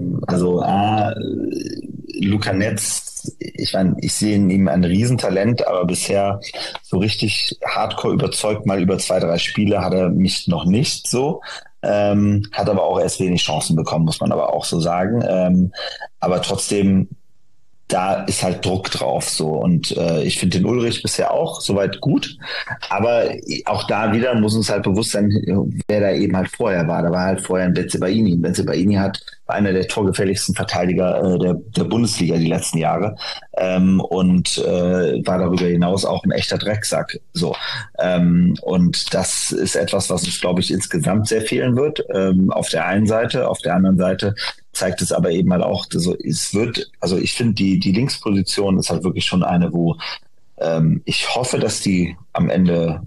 Luca Netz, ich meine, ich sehe in ihm ein Riesentalent, aber bisher so richtig hardcore überzeugt, mal über 2, 3 Spiele hat er mich noch nicht so. Hat aber auch erst wenig Chancen bekommen, muss man aber auch so sagen. Aber trotzdem da ist halt Druck drauf so und ich finde den Ulrich bisher auch soweit gut, aber auch da wieder muss uns halt bewusst sein, wer da eben halt vorher war. Da war halt vorher ein Bensebaini. Bensebaini war einer der torgefährlichsten Verteidiger der Bundesliga die letzten Jahre und war darüber hinaus auch ein echter Drecksack. So und das ist etwas, was uns, glaube ich, insgesamt sehr fehlen wird. Auf der einen Seite, auf der anderen Seite zeigt es aber eben halt auch, also ich finde, die Linksposition ist halt wirklich schon eine, wo ich hoffe, dass die am Ende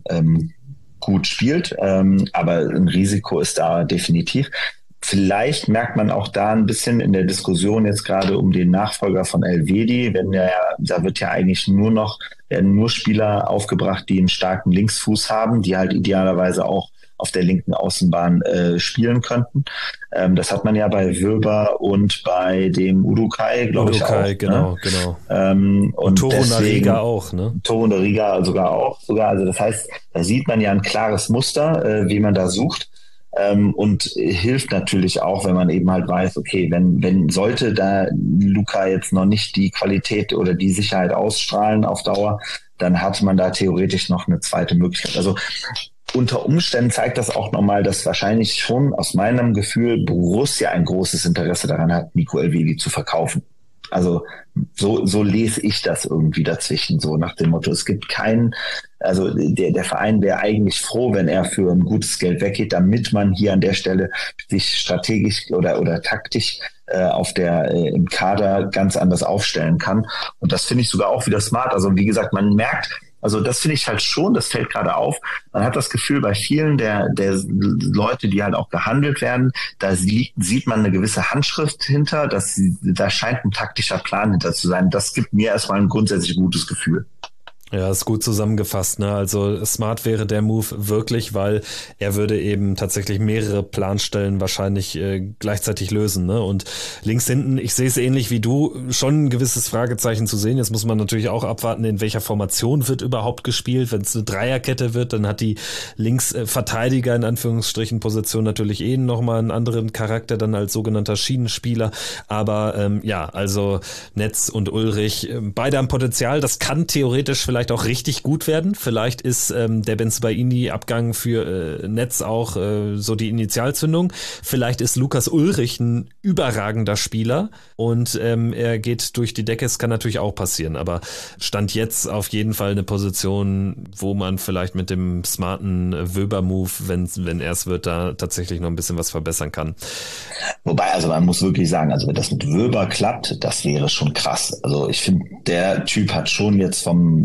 gut spielt, aber ein Risiko ist da definitiv. Vielleicht merkt man auch da ein bisschen in der Diskussion jetzt gerade um den Nachfolger von Elvedi, da wird ja eigentlich werden nur Spieler aufgebracht, die einen starken Linksfuß haben, die halt idealerweise auch auf der linken Außenbahn spielen könnten. Das hat man ja bei Wöber und bei dem Udukai, glaube ich, auch. Genau. Und Toru Nariga auch, ne? Toru Nariga sogar. Also das heißt, da sieht man ja ein klares Muster, wie man da sucht. Und hilft natürlich auch, wenn man eben halt weiß, okay, wenn sollte da Luka jetzt noch nicht die Qualität oder die Sicherheit ausstrahlen auf Dauer, dann hat man da theoretisch noch eine zweite Möglichkeit. Also unter Umständen zeigt das auch nochmal, dass wahrscheinlich schon aus meinem Gefühl Borussia ein großes Interesse daran hat, Nico Elvedi zu verkaufen. Also so lese ich das irgendwie dazwischen, so nach dem Motto, es gibt also der Verein wäre eigentlich froh, wenn er für ein gutes Geld weggeht, damit man hier an der Stelle sich strategisch oder taktisch im Kader ganz anders aufstellen kann. Und das finde ich sogar auch wieder smart. Also wie gesagt, man merkt, also das finde ich halt schon, das fällt gerade auf. Man hat das Gefühl bei vielen der Leute, die halt auch gehandelt werden, da sieht man eine gewisse Handschrift hinter, da scheint ein taktischer Plan hinter zu sein. Das gibt mir erstmal ein grundsätzlich gutes Gefühl. Ja, ist gut zusammengefasst, ne? Also smart wäre der Move wirklich, weil er würde eben tatsächlich mehrere Planstellen wahrscheinlich gleichzeitig lösen, ne? Und links hinten, ich sehe es ähnlich wie du, schon ein gewisses Fragezeichen zu sehen. Jetzt muss man natürlich auch abwarten, in welcher Formation wird überhaupt gespielt. Wenn es eine Dreierkette wird, dann hat die Linksverteidiger in Anführungsstrichen Position natürlich nochmal einen anderen Charakter dann als sogenannter Schienenspieler. Aber also Netz und Ulrich, beide haben Potenzial. Das kann theoretisch vielleicht auch richtig gut werden. Vielleicht ist der Bensebaini-Abgang für Netz auch so die Initialzündung. Vielleicht ist Lukas Ulrich ein überragender Spieler und er geht durch die Decke. Es kann natürlich auch passieren, aber Stand jetzt auf jeden Fall eine Position, wo man vielleicht mit dem smarten Wöber-Move, wenn er es wird, da tatsächlich noch ein bisschen was verbessern kann. Wobei, also man muss wirklich sagen, also wenn das mit Wöber klappt, das wäre schon krass. Also ich finde, der Typ hat schon jetzt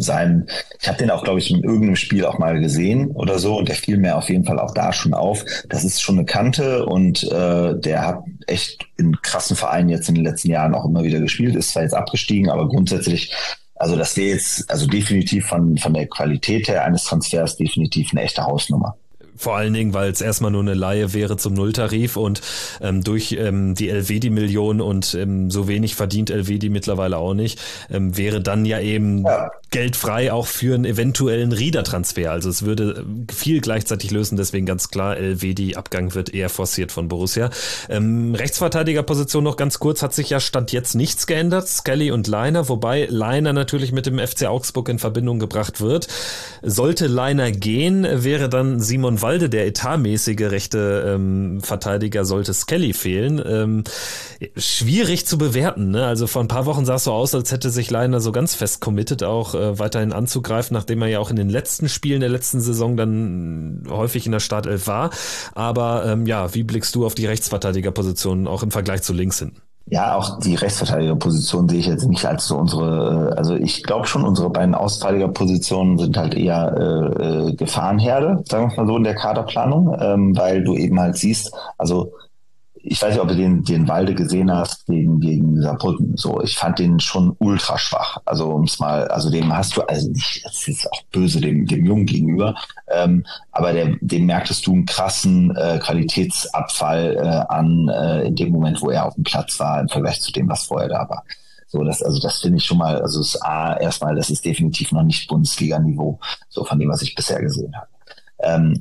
ich habe den auch, glaube ich, in irgendeinem Spiel auch mal gesehen oder so und der fiel mir auf jeden Fall auch da schon auf. Das ist schon eine Kante und der hat echt in krassen Vereinen jetzt in den letzten Jahren auch immer wieder gespielt, ist zwar jetzt abgestiegen, aber grundsätzlich, also das wäre jetzt, also definitiv von der Qualität her eines Transfers definitiv eine echte Hausnummer. Vor allen Dingen, weil es erstmal nur eine Leihe wäre zum Nulltarif und durch die Elvedi-Million und so wenig verdient Elvedi mittlerweile auch nicht, wäre dann ja eben geldfrei auch für einen eventuellen Rieder-Transfer. Also es würde viel gleichzeitig lösen, deswegen ganz klar, Elvedi-Abgang wird eher forciert von Borussia. Rechtsverteidigerposition noch ganz kurz, hat sich ja Stand jetzt nichts geändert, Skelly und Leiner, wobei Leiner natürlich mit dem FC Augsburg in Verbindung gebracht wird. Sollte Leiner gehen, wäre dann Simon Walde der etatmäßige rechte Verteidiger, sollte Skelly fehlen. Schwierig zu bewerten, ne? Also vor ein paar Wochen sah es so aus, als hätte sich Leiner so ganz fest committed, auch weiterhin anzugreifen, nachdem er ja auch in den letzten Spielen der letzten Saison dann häufig in der Startelf war. Aber wie blickst du auf die Rechtsverteidigerposition auch im Vergleich zu links hinten? Ja, auch die Rechtsverteidigerposition sehe ich jetzt nicht als so also ich glaube schon, unsere beiden Außenverteidigerpositionen sind halt eher Gefahrenherde, sagen wir es mal so, in der Kaderplanung, weil du eben halt siehst, also ich weiß nicht, ob du den Walde gesehen hast gegen Saarbrücken. So, ich fand den schon ultra schwach. Also dem hast du, also nicht, das ist auch böse dem Jungen gegenüber, aber dem merktest du einen krassen Qualitätsabfall an in dem Moment, wo er auf dem Platz war, im Vergleich zu dem, was vorher da war. So, das finde ich schon mal, also das ist definitiv noch nicht Bundesliga-Niveau, so von dem, was ich bisher gesehen habe.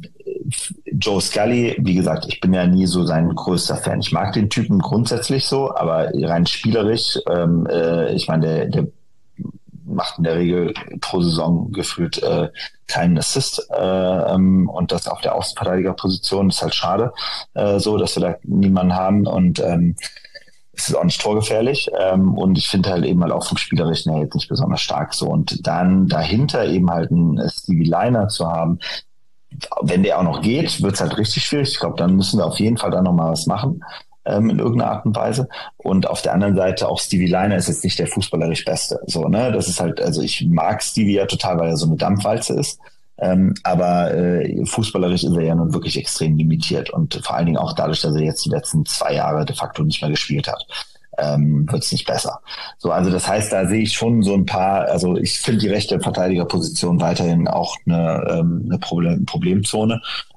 Joe Scully, wie gesagt, ich bin ja nie so sein größter Fan. Ich mag den Typen grundsätzlich so, aber rein spielerisch, ich meine, der macht in der Regel pro Saison gefühlt keinen Assist und das auf der Außenverteidigerposition ist halt schade, so dass wir da niemanden haben und es ist auch nicht torgefährlich und ich finde halt eben halt auch vom Spielerischen her jetzt nicht besonders stark so und dann dahinter eben halt einen Stevie Liner zu haben, wenn der auch noch geht, wird es halt richtig schwierig. Ich glaube, dann müssen wir auf jeden Fall da nochmal was machen in irgendeiner Art und Weise. Und auf der anderen Seite auch Stevie Liner ist jetzt nicht der fußballerisch Beste. So, ne? Das ist halt, also ich mag Stevie ja total, weil er so eine Dampfwalze ist. Aber fußballerisch ist er ja nun wirklich extrem limitiert und vor allen Dingen auch dadurch, dass er jetzt die letzten 2 Jahre de facto nicht mehr gespielt hat, wird es nicht besser. So, also das heißt, da sehe ich schon so ein paar, also ich finde die rechte Verteidigerposition weiterhin auch eine Problemzone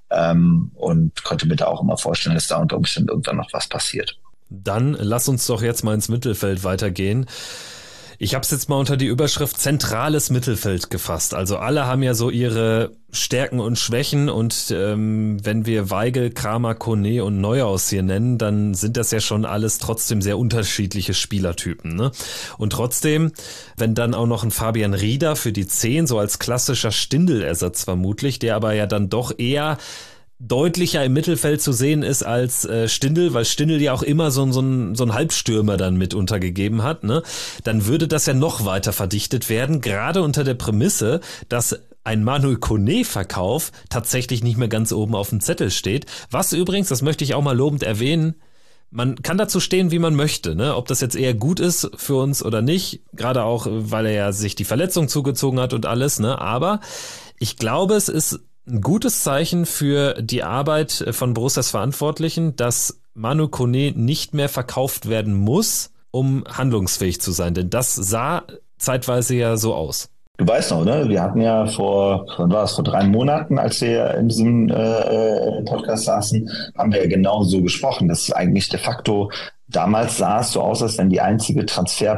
und konnte mir da auch immer vorstellen, dass da unter Umständen irgendwann noch was passiert. Dann lass uns doch jetzt mal ins Mittelfeld weitergehen. Ich habe es jetzt mal unter die Überschrift zentrales Mittelfeld gefasst. Also alle haben ja so ihre Stärken und Schwächen und wenn wir Weigl, Kramer, Kone und Neuhaus hier nennen, dann sind das ja schon alles trotzdem sehr unterschiedliche Spielertypen, ne? Und trotzdem, wenn dann auch noch ein Fabian Rieder für die 10, so als klassischer Stindl-Ersatz vermutlich, der aber ja dann doch eher deutlicher im Mittelfeld zu sehen ist als Stindl, weil Stindl ja auch immer so ein Halbstürmer dann mit untergegeben hat, ne? Dann würde das ja noch weiter verdichtet werden, gerade unter der Prämisse, dass ein Manuel Kone-Verkauf tatsächlich nicht mehr ganz oben auf dem Zettel steht. Was übrigens, das möchte ich auch mal lobend erwähnen, man kann dazu stehen, wie man möchte, ne? Ob das jetzt eher gut ist für uns oder nicht, gerade auch, weil er ja sich die Verletzung zugezogen hat und alles, ne? Aber ich glaube, es ist ein gutes Zeichen für die Arbeit von Borussias Verantwortlichen, dass Manu Kone nicht mehr verkauft werden muss, um handlungsfähig zu sein. Denn das sah zeitweise ja so aus. Du weißt noch, ne? Wir hatten ja vor 3 Monaten, als wir in diesem Podcast saßen, haben wir ja genau so gesprochen, dass eigentlich de facto damals sah es so aus, als wenn die einzige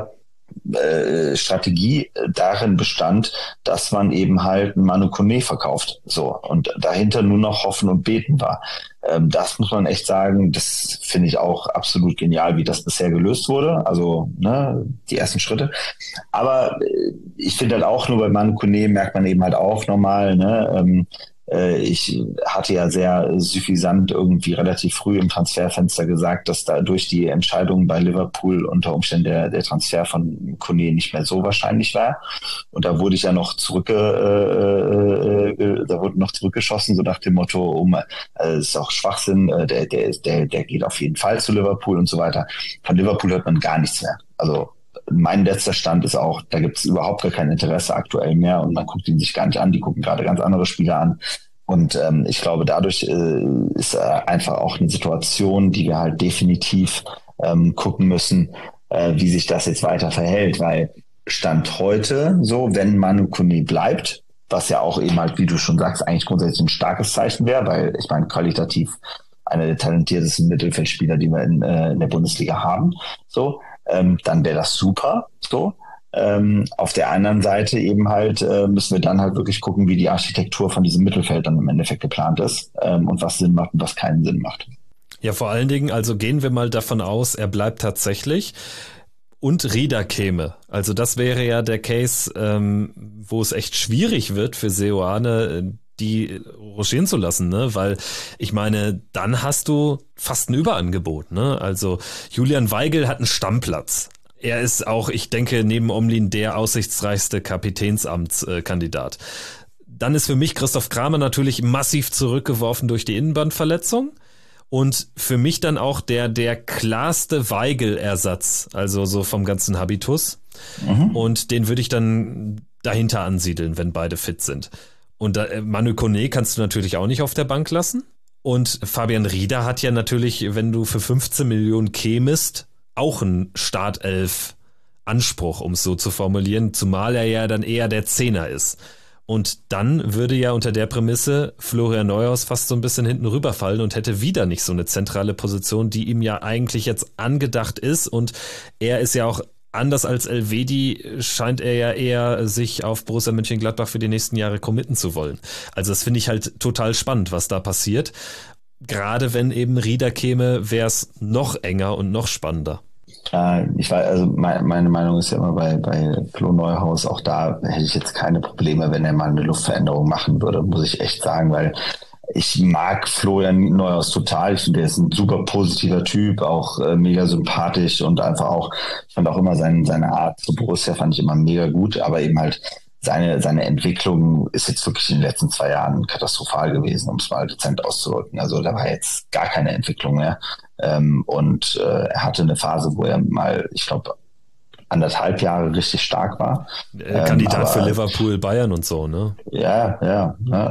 Strategie darin bestand, dass man eben halt Manu Kone verkauft. So. Und dahinter nur noch hoffen und beten war. Das muss man echt sagen, das finde ich auch absolut genial, wie das bisher gelöst wurde. Also, ne, die ersten Schritte. Aber ich finde halt auch, nur bei Manu Kone merkt man eben halt auch nochmal, ne, ich hatte ja sehr suffisant irgendwie relativ früh im Transferfenster gesagt, dass da durch die Entscheidung bei Liverpool unter Umständen der Transfer von Kone nicht mehr so wahrscheinlich war. Und da wurde ich ja noch zurückgeschossen, so nach dem Motto, ist auch Schwachsinn, der geht auf jeden Fall zu Liverpool und so weiter. Von Liverpool hört man gar nichts mehr. Also mein letzter Stand ist auch, da gibt es überhaupt gar kein Interesse aktuell mehr und man guckt ihn sich gar nicht an, die gucken gerade ganz andere Spieler an. Und ich glaube, dadurch ist einfach auch eine Situation, die wir halt definitiv gucken müssen, wie sich das jetzt weiter verhält, weil Stand heute so, wenn Manu Kone bleibt, was ja auch eben halt, wie du schon sagst, eigentlich grundsätzlich ein starkes Zeichen wäre, weil ich meine, qualitativ einer der talentiertesten Mittelfeldspieler, die wir in der Bundesliga haben, so, dann wäre das super, so. Auf der anderen Seite eben halt müssen wir dann halt wirklich gucken, wie die Architektur von diesem Mittelfeld dann im Endeffekt geplant ist und was Sinn macht und was keinen Sinn macht. Ja, vor allen Dingen, also gehen wir mal davon aus, er bleibt tatsächlich und Rieder käme. Also das wäre ja der Case, wo es echt schwierig wird für Seoane, die rochieren zu lassen, ne? Weil ich meine, dann hast du fast ein Überangebot, ne? Also Julian Weigl hat einen Stammplatz. Er ist auch, ich denke, neben Omlin der aussichtsreichste Kapitänsamtskandidat. Dann ist für mich Christoph Kramer natürlich massiv zurückgeworfen durch die Innenbandverletzung und für mich dann auch der klarste Weigl-Ersatz, also so vom ganzen Habitus. Und den würde ich dann dahinter ansiedeln, wenn beide fit sind. Und Manu Kone kannst du natürlich auch nicht auf der Bank lassen. Und Fabian Rieder hat ja natürlich, wenn du für 15 Millionen kämest, auch einen Startelf-Anspruch, um es so zu formulieren, zumal er ja dann eher der Zehner ist. Und dann würde ja unter der Prämisse Florian Neuhaus fast so ein bisschen hinten rüberfallen und hätte wieder nicht so eine zentrale Position, die ihm ja eigentlich jetzt angedacht ist. Und er ist ja auch anders als Elvedi scheint er ja eher sich auf Borussia Mönchengladbach für die nächsten Jahre committen zu wollen. Also das finde ich halt total spannend, was da passiert. Gerade wenn eben Rieder käme, wäre es noch enger und noch spannender. Ich weiß, also meine Meinung ist ja immer bei Flo Neuhaus, auch da hätte ich jetzt keine Probleme, wenn er mal eine Luftveränderung machen würde, muss ich echt sagen, weil ich mag Florian Neuhaus total. Ich finde, er ist ein super positiver Typ, auch mega sympathisch und einfach auch, ich fand auch immer seine Art zu Borussia fand ich immer mega gut, aber eben halt seine Entwicklung ist jetzt wirklich in den letzten 2 Jahren katastrophal gewesen, um es mal dezent auszudrücken. Also da war jetzt gar keine Entwicklung mehr. Und er hatte eine Phase, wo er mal, ich glaube, 1,5 Jahre richtig stark war. Kandidat für Liverpool, Bayern und so, ne? Ja.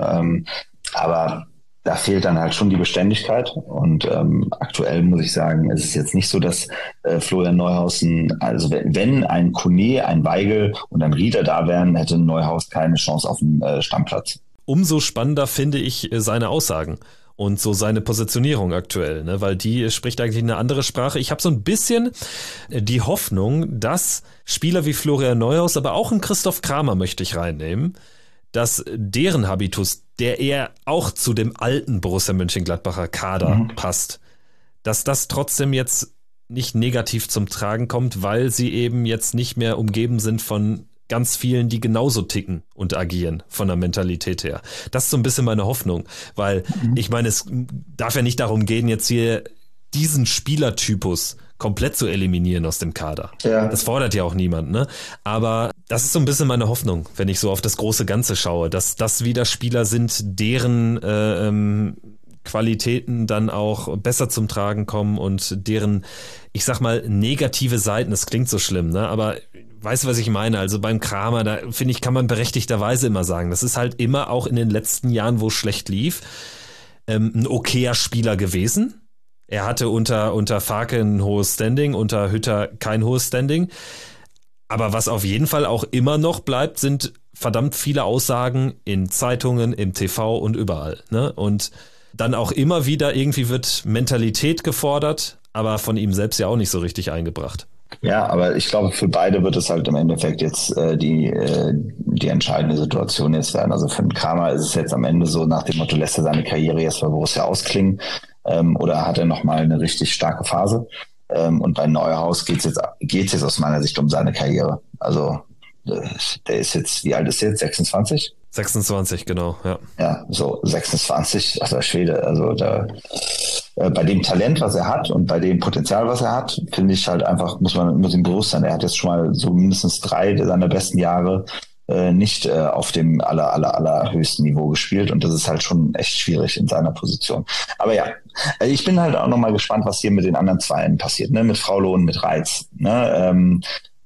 Aber da fehlt dann halt schon die Beständigkeit und aktuell muss ich sagen, es ist jetzt nicht so, dass Florian Neuhaus, also wenn ein Kone, ein Weigel und ein Rieder da wären, hätte Neuhaus keine Chance auf den Stammplatz. Umso spannender finde ich seine Aussagen und so seine Positionierung aktuell, ne? Weil die spricht eigentlich eine andere Sprache. Ich habe so ein bisschen die Hoffnung, dass Spieler wie Florian Neuhaus, aber auch ein Christoph Kramer möchte ich reinnehmen, dass deren Habitus, der eher auch zu dem alten Borussia Mönchengladbacher Kader passt, dass das trotzdem jetzt nicht negativ zum Tragen kommt, weil sie eben jetzt nicht mehr umgeben sind von ganz vielen, die genauso ticken und agieren von der Mentalität her. Das ist so ein bisschen meine Hoffnung, weil ich meine, es darf ja nicht darum gehen, jetzt hier diesen Spielertypus komplett zu eliminieren aus dem Kader. Ja. Das fordert ja auch niemand, ne? Aber das ist so ein bisschen meine Hoffnung, wenn ich so auf das große Ganze schaue, dass das wieder Spieler sind, deren Qualitäten dann auch besser zum Tragen kommen und deren, ich sag mal, negative Seiten, das klingt so schlimm, ne? Aber weißt du, was ich meine? Also beim Kramer, da finde ich, kann man berechtigterweise immer sagen, das ist halt immer auch in den letzten Jahren, wo es schlecht lief, ein okayer Spieler gewesen. Er hatte unter Farke ein hohes Standing, unter Hütter kein hohes Standing. Aber was auf jeden Fall auch immer noch bleibt, sind verdammt viele Aussagen in Zeitungen, im TV und überall, ne? Und dann auch immer wieder irgendwie wird Mentalität gefordert, aber von ihm selbst ja auch nicht so richtig eingebracht. Ja, aber ich glaube, für beide wird es halt im Endeffekt jetzt die entscheidende Situation jetzt werden. Also für den Kramer ist es jetzt am Ende so nach dem Motto, lässt er seine Karriere jetzt bei Borussia ausklingen oder hat er nochmal eine richtig starke Phase? Und bei Neuhaus geht's jetzt aus meiner Sicht um seine Karriere. Also der ist jetzt, wie alt ist er jetzt? 26? 26, genau, ja. Ja, so 26, also Schwede, also da bei dem Talent, was er hat und bei dem Potenzial, was er hat, finde ich halt einfach, muss ihm bewusst sein, er hat jetzt schon mal so mindestens 3 seiner besten Jahre nicht auf dem allerhöchsten Niveau gespielt und das ist halt schon echt schwierig in seiner Position. Aber ja, ich bin halt auch nochmal gespannt, was hier mit den anderen Zweien passiert, ne, mit Fraulo und mit Reitz, ne,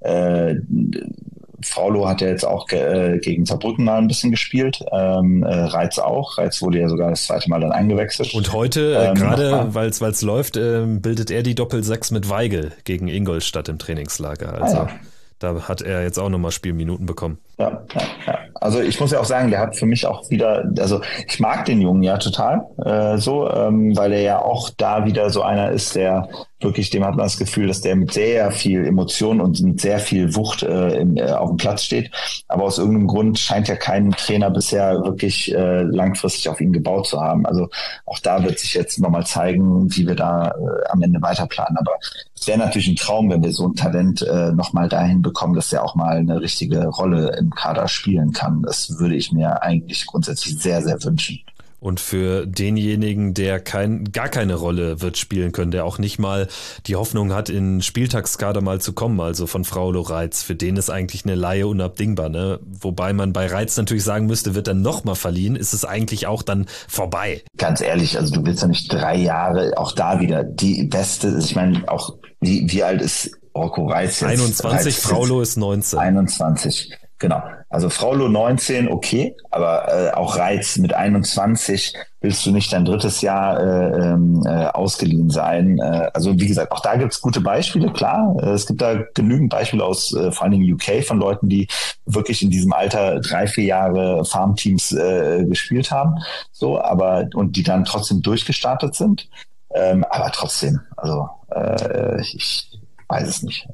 Fraulo hat ja jetzt auch gegen Saarbrücken mal ein bisschen gespielt. Reitz auch. Reitz wurde ja sogar das 2. Mal dann eingewechselt. Und heute, gerade weil es läuft, bildet er die Doppel-6 mit Weigel gegen Ingolstadt im Trainingslager. Also da hat er jetzt auch nochmal Spielminuten bekommen. Ja. Also ich muss ja auch sagen, der hat für mich auch wieder, also ich mag den Jungen ja total weil er ja auch da wieder so einer ist, der wirklich, dem hat man das Gefühl, dass der mit sehr viel Emotion und mit sehr viel Wucht auf dem Platz steht. Aber aus irgendeinem Grund scheint ja kein Trainer bisher wirklich langfristig auf ihn gebaut zu haben. Also auch da wird sich jetzt nochmal zeigen, wie wir da am Ende weiterplanen. Aber es wäre natürlich ein Traum, wenn wir so ein Talent nochmal dahin bekommen, dass er auch mal eine richtige Rolle im Kader spielen kann. Das würde ich mir eigentlich grundsätzlich sehr, sehr wünschen. Und für denjenigen, der gar keine Rolle wird spielen können, der auch nicht mal die Hoffnung hat, in den Spieltagskader mal zu kommen, also von Fraulo Reitz, für den ist eigentlich eine Leihe unabdingbar, ne? Wobei man bei Reitz natürlich sagen müsste, wird er nochmal verliehen, ist es eigentlich auch dann vorbei. Ganz ehrlich, also du willst ja nicht 3 Jahre, auch da wieder die beste, ich meine auch, wie alt ist Rocco Reitz jetzt? 21, Fraulo ist 19. 21. Genau, also Fraulo 19, okay, aber auch Reitz mit 21 willst du nicht dein 3. Jahr ausgeliehen sein. Also wie gesagt, auch da gibt's gute Beispiele, klar. Es gibt da genügend Beispiele aus vor allen Dingen UK von Leuten, die wirklich in diesem Alter 3-4 Jahre Farmteams gespielt haben, so, aber und die dann trotzdem durchgestartet sind. Aber trotzdem, also ich weiß es nicht. Also,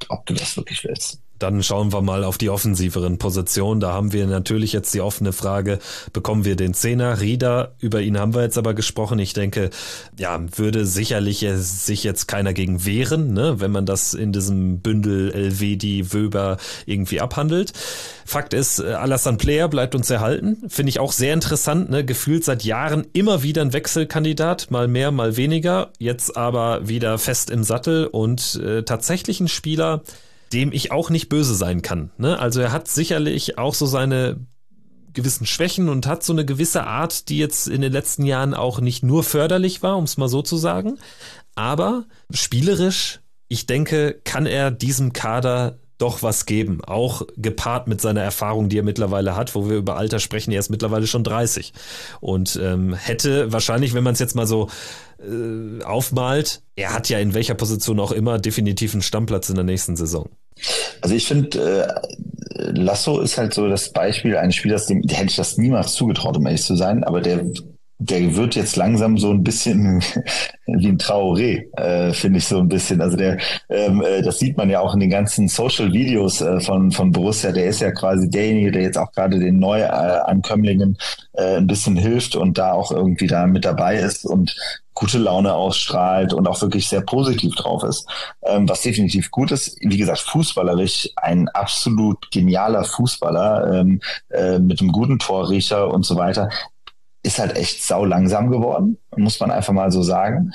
ob du das wirklich willst. Dann schauen wir mal auf die offensiveren Positionen. Da haben wir natürlich jetzt die offene Frage, bekommen wir den Zehner? Rieder, über ihn haben wir jetzt aber gesprochen. Ich denke, ja, würde sicherlich sich jetzt keiner gegen wehren, ne, wenn man das in diesem Bündel Elvedi, Wöber irgendwie abhandelt. Fakt ist, Alassane Player bleibt uns erhalten. Finde ich auch sehr interessant, ne? Gefühlt seit Jahren immer wieder ein Wechselkandidat, mal mehr, mal weniger. Jetzt aber wieder fest im Sattel und tatsächlich ein Spieler, dem ich auch nicht böse sein kann. Ne? Also er hat sicherlich auch so seine gewissen Schwächen und hat so eine gewisse Art, die jetzt in den letzten Jahren auch nicht nur förderlich war, um es mal so zu sagen. Aber spielerisch, ich denke, kann er diesem Kader doch was geben. Auch gepaart mit seiner Erfahrung, die er mittlerweile hat, wo wir über Alter sprechen, er ist mittlerweile schon 30. Und hätte wahrscheinlich, wenn man es jetzt mal so aufmalt, er hat ja in welcher Position auch immer definitiv einen Stammplatz in der nächsten Saison. Also ich finde, Lasso ist halt so das Beispiel eines Spielers, dem hätte ich das niemals zugetraut, um ehrlich zu sein, aber der wird jetzt langsam so ein bisschen wie ein Traoré, finde ich so ein bisschen. Also das sieht man ja auch in den ganzen Social Videos von Borussia. Der ist ja quasi derjenige, der jetzt auch gerade den Neuankömmlingen ein bisschen hilft und da auch irgendwie da mit dabei ist und gute Laune ausstrahlt und auch wirklich sehr positiv drauf ist. Was definitiv gut ist, wie gesagt, fußballerisch ein absolut genialer Fußballer mit einem guten Torriecher und so weiter. Ist halt echt sau langsam geworden, muss man einfach mal so sagen.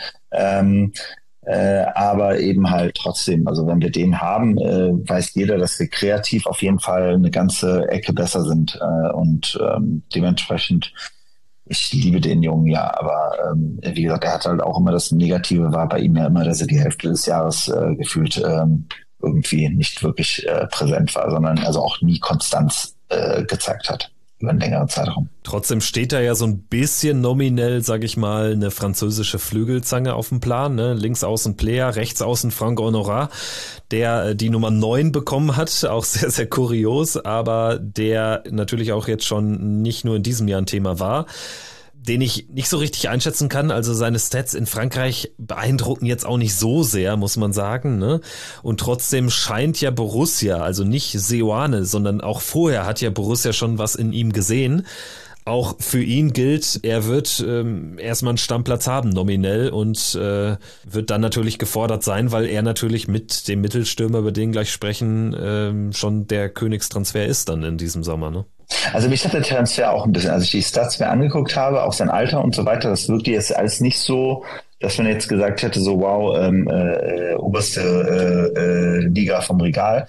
Aber eben halt trotzdem, also wenn wir den haben, weiß jeder, dass wir kreativ auf jeden Fall eine ganze Ecke besser sind. Und dementsprechend, ich liebe den Jungen, ja, aber wie gesagt, er hat halt auch immer das Negative, war bei ihm ja immer, dass er die Hälfte des Jahres gefühlt irgendwie nicht wirklich präsent war, sondern also auch nie Konstanz gezeigt hat über einen längeren Zeitraum. Trotzdem steht da ja so ein bisschen nominell, sag ich mal, eine französische Flügelzange auf dem Plan. Ne? Links außen Player, rechts außen Franck Honorat, der die Nummer 9 bekommen hat. Auch sehr, sehr kurios, aber der natürlich auch jetzt schon nicht nur in diesem Jahr ein Thema war, den ich nicht so richtig einschätzen kann. Also seine Stats in Frankreich beeindrucken jetzt auch nicht so sehr, muss man sagen. Ne? Und trotzdem scheint ja Borussia, also nicht Seoane, sondern auch vorher hat ja Borussia schon was in ihm gesehen. Auch für ihn gilt, er wird erstmal einen Stammplatz haben, nominell, und wird dann natürlich gefordert sein, weil er natürlich mit dem Mittelstürmer, über den gleich sprechen, schon der Königstransfer ist dann in diesem Sommer. Ne? Also mich hat der Transfer auch ein bisschen, als ich die Stats mir angeguckt habe, auch sein Alter und so weiter, das wirkte jetzt alles nicht so, dass man jetzt gesagt hätte, so wow, oberste Liga vom Regal.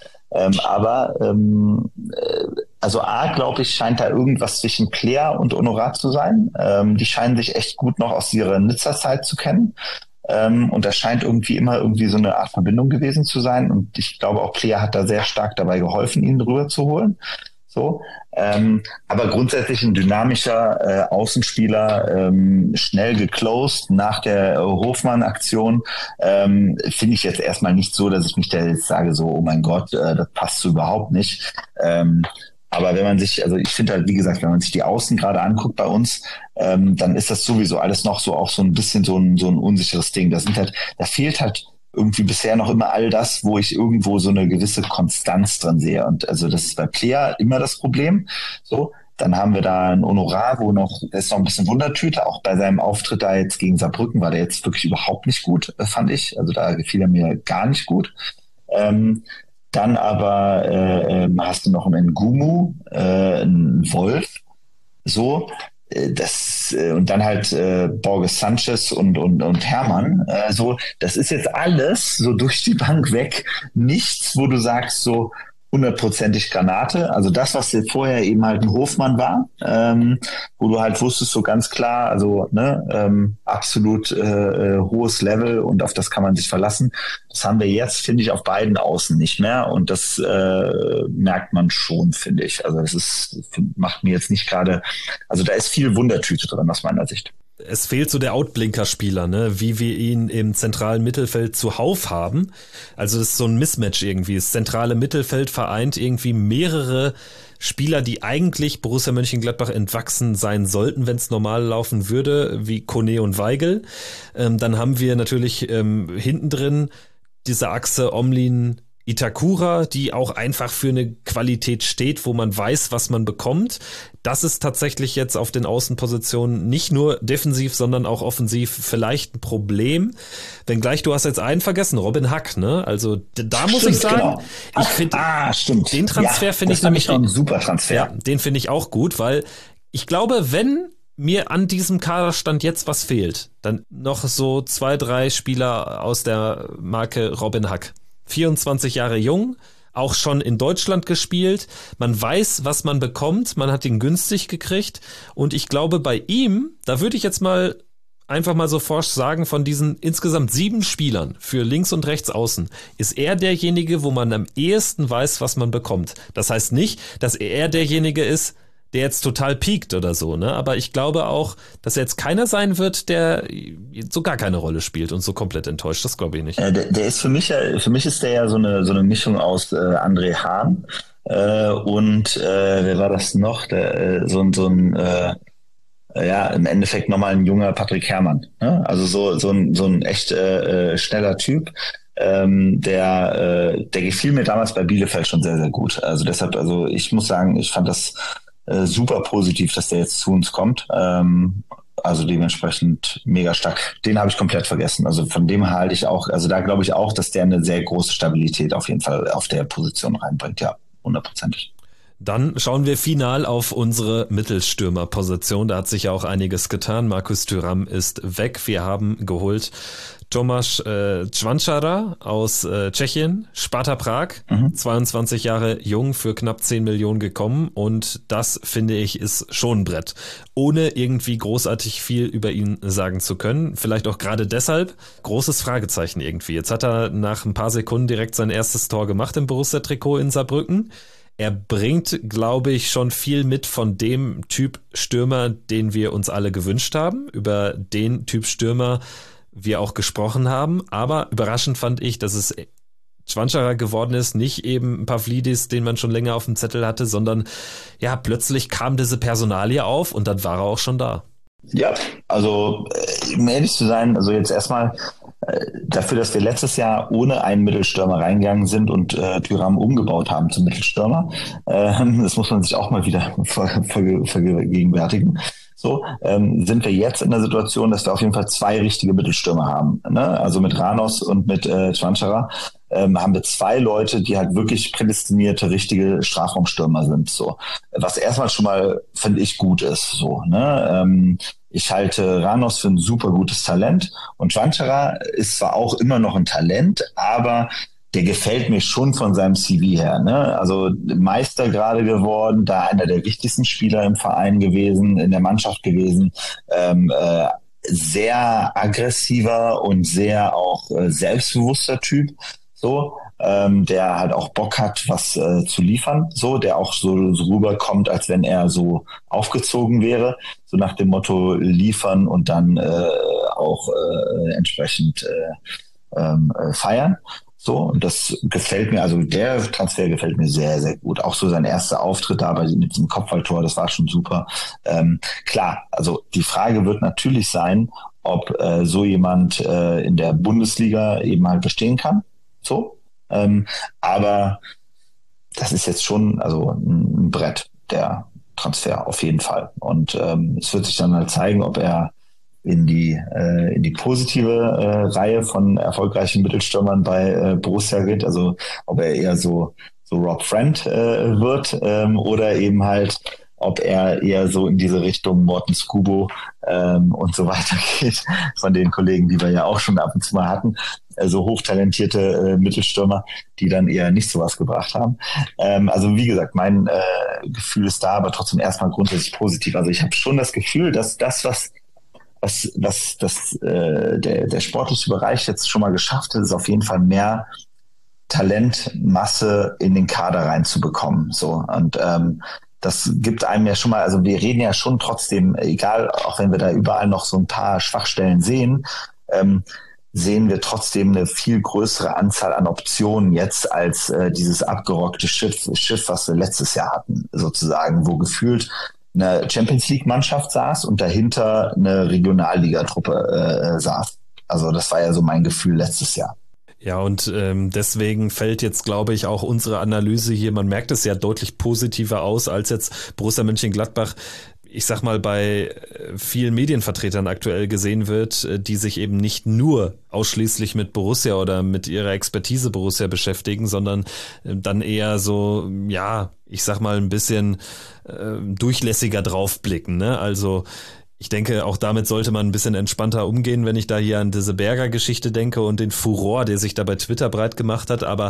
Also A, glaube ich, scheint da irgendwas zwischen Player und Honorat zu sein. Die scheinen sich echt gut noch aus ihrer Nizza-Zeit zu kennen. Und da scheint irgendwie immer irgendwie so eine Art Verbindung gewesen zu sein. Und ich glaube auch Player hat da sehr stark dabei geholfen, ihn rüber zu holen. So, aber grundsätzlich ein dynamischer Außenspieler, schnell geclosed nach der Hofmann-Aktion, finde ich jetzt erstmal nicht so, dass ich mich da jetzt sage so, oh mein Gott, das passt so überhaupt nicht. Aber wenn man sich, also ich finde halt, wie gesagt, wenn man sich die Außen gerade anguckt bei uns, dann ist das sowieso alles noch so auch so ein bisschen so ein unsicheres Ding. Da fehlt halt irgendwie bisher noch immer all das, wo ich irgendwo so eine gewisse Konstanz drin sehe. Und also das ist bei Player immer das Problem. So, dann haben wir da ein Honorat, der ist noch ein bisschen Wundertüte. Auch bei seinem Auftritt da jetzt gegen Saarbrücken war der jetzt wirklich überhaupt nicht gut, fand ich. Also da gefiel er mir gar nicht gut. Dann aber hast du noch einen Ngumu, einen Wolf, so. Und dann halt Borges Sanchez und Hermann. So, das ist jetzt alles so durch die Bank weg. Nichts, wo du sagst, so 100%ig Granate. Also das, was jetzt vorher eben halt ein Hofmann war, wo du halt wusstest, so ganz klar, also absolut hohes Level und auf das kann man sich verlassen. Das haben wir jetzt, finde ich, auf beiden Außen nicht mehr und das merkt man schon, finde ich. Also macht mir jetzt nicht gerade, also da ist viel Wundertüte drin aus meiner Sicht. Es fehlt so der Outblinker-Spieler, ne? Wie wir ihn im zentralen Mittelfeld zuhauf haben. Also das ist so ein Mismatch irgendwie. Das zentrale Mittelfeld vereint irgendwie mehrere Spieler, die eigentlich Borussia Mönchengladbach entwachsen sein sollten, wenn es normal laufen würde, wie Kone und Weigl. Dann haben wir natürlich hinten drin diese Achse Omlin, Itakura, die auch einfach für eine Qualität steht, wo man weiß, was man bekommt. Das ist tatsächlich jetzt auf den Außenpositionen nicht nur defensiv, sondern auch offensiv vielleicht ein Problem. Wenngleich, du hast jetzt einen vergessen, Robin Hack, ne? Also da muss ich sagen, ich finde den Transfer finde ich nämlich ein super Transfer. Ja, den finde ich auch gut, weil ich glaube, wenn mir an diesem Kaderstand jetzt was fehlt, dann noch so 2, 3 Spieler aus der Marke Robin Hack. 24 Jahre jung, auch schon in Deutschland gespielt. Man weiß, was man bekommt. Man hat ihn günstig gekriegt. Und ich glaube, bei ihm, da würde ich jetzt mal einfach mal so forsch sagen, von diesen insgesamt 7 Spielern für links und rechts außen, ist er derjenige, wo man am ehesten weiß, was man bekommt. Das heißt nicht, dass er derjenige ist, der jetzt total piekt oder so, ne? Aber ich glaube auch, dass er jetzt keiner sein wird, der so gar keine Rolle spielt und so komplett enttäuscht. Das glaube ich nicht. Der ist für mich ist der ja so eine Mischung aus André Hahn und wer war das noch? Im Endeffekt nochmal ein junger Patrick Herrmann. Ne? Also so ein echt schneller Typ. Der gefiel mir damals bei Bielefeld schon sehr, sehr gut. Also deshalb, ich muss sagen, ich fand das super positiv, dass der jetzt zu uns kommt. Also dementsprechend mega stark. Den habe ich komplett vergessen. Also von dem halte ich auch, also da glaube ich auch, dass der eine sehr große Stabilität auf jeden Fall auf der Position reinbringt. Ja, 100%. Dann schauen wir final auf unsere Mittelstürmerposition. Da hat sich ja auch einiges getan. Markus Thuram ist weg. Wir haben geholt Tomáš Cvančara aus Tschechien, Sparta Prag, 22 Jahre jung, für knapp 10 Millionen gekommen, und das, finde ich, ist schon ein Brett. Ohne irgendwie großartig viel über ihn sagen zu können, vielleicht auch gerade deshalb, großes Fragezeichen irgendwie. Jetzt hat er nach ein paar Sekunden direkt sein erstes Tor gemacht im Borussia-Trikot in Saarbrücken. Er bringt, glaube ich, schon viel mit von dem Typ Stürmer, den wir uns alle gewünscht haben, über den Typ Stürmer wir auch gesprochen haben. Aber überraschend fand ich, dass es Cvančara geworden ist, nicht eben Pavlidis, den man schon länger auf dem Zettel hatte, sondern ja, plötzlich kam diese Personalie auf und dann war er auch schon da. Ja, also um ehrlich zu sein, also jetzt erstmal dafür, dass wir letztes Jahr ohne einen Mittelstürmer reingegangen sind und Thuram umgebaut haben zum Mittelstürmer, das muss man sich auch mal wieder vergegenwärtigen. So, sind wir jetzt in der Situation, dass wir auf jeden Fall 2 richtige Mittelstürmer haben. Ne? Also mit Ranos und mit Cvančara haben wir 2 Leute, die halt wirklich prädestinierte, richtige Strafraumstürmer sind. So, was erstmal schon mal, finde ich, gut ist. So, ne? Ich halte Ranos für ein super gutes Talent und Cvančara ist zwar auch immer noch ein Talent, aber der gefällt mir schon von seinem CV her. Ne? Also Meister gerade geworden, da einer der wichtigsten Spieler im Verein gewesen, in der Mannschaft gewesen, sehr aggressiver und sehr auch selbstbewusster Typ, so, der halt auch Bock hat, was zu liefern, so, der auch so rüberkommt, als wenn er so aufgezogen wäre, so nach dem Motto liefern und dann auch entsprechend feiern. So, und das gefällt mir, also der Transfer gefällt mir sehr, sehr gut. Auch so sein erster Auftritt da mit diesem Kopfballtor, das war schon super. Klar, also die Frage wird natürlich sein, ob so jemand in der Bundesliga eben halt bestehen kann. So, aber das ist jetzt schon also ein Brett, der Transfer auf jeden Fall. Und es wird sich dann halt zeigen, ob er in die positive Reihe von erfolgreichen Mittelstürmern bei Borussia geht, also ob er eher so Rob Friend wird oder eben halt, ob er eher so in diese Richtung Morten Skubo und so weiter geht, von den Kollegen, die wir ja auch schon ab und zu mal hatten, so hochtalentierte Mittelstürmer, die dann eher nicht sowas gebracht haben. Also wie gesagt, mein Gefühl ist da, aber trotzdem erstmal grundsätzlich positiv. Also ich habe schon das Gefühl, dass das, was der sportliche Bereich jetzt schon mal geschafft hat, ist auf jeden Fall mehr Talentmasse in den Kader reinzubekommen. So, und das gibt einem ja schon mal, also wir reden ja schon trotzdem, egal, auch wenn wir da überall noch so ein paar Schwachstellen sehen, sehen wir trotzdem eine viel größere Anzahl an Optionen jetzt als dieses abgerockte Schiff, was wir letztes Jahr hatten, sozusagen, wo gefühlt eine Champions-League-Mannschaft saß und dahinter eine Regionalligatruppe saß. Also das war ja so mein Gefühl letztes Jahr. Ja, und deswegen fällt jetzt, glaube ich, auch unsere Analyse hier, man merkt es ja deutlich positiver aus, als jetzt Borussia Mönchengladbach, ich sag mal, bei vielen Medienvertretern aktuell gesehen wird, die sich eben nicht nur ausschließlich mit Borussia oder mit ihrer Expertise Borussia beschäftigen, sondern dann eher so, ja, ich sag mal, ein bisschen durchlässiger draufblicken, ne? Also ich denke, auch damit sollte man ein bisschen entspannter umgehen, wenn ich da hier an diese Berger-Geschichte denke und den Furor, der sich da bei Twitter breit gemacht hat. Aber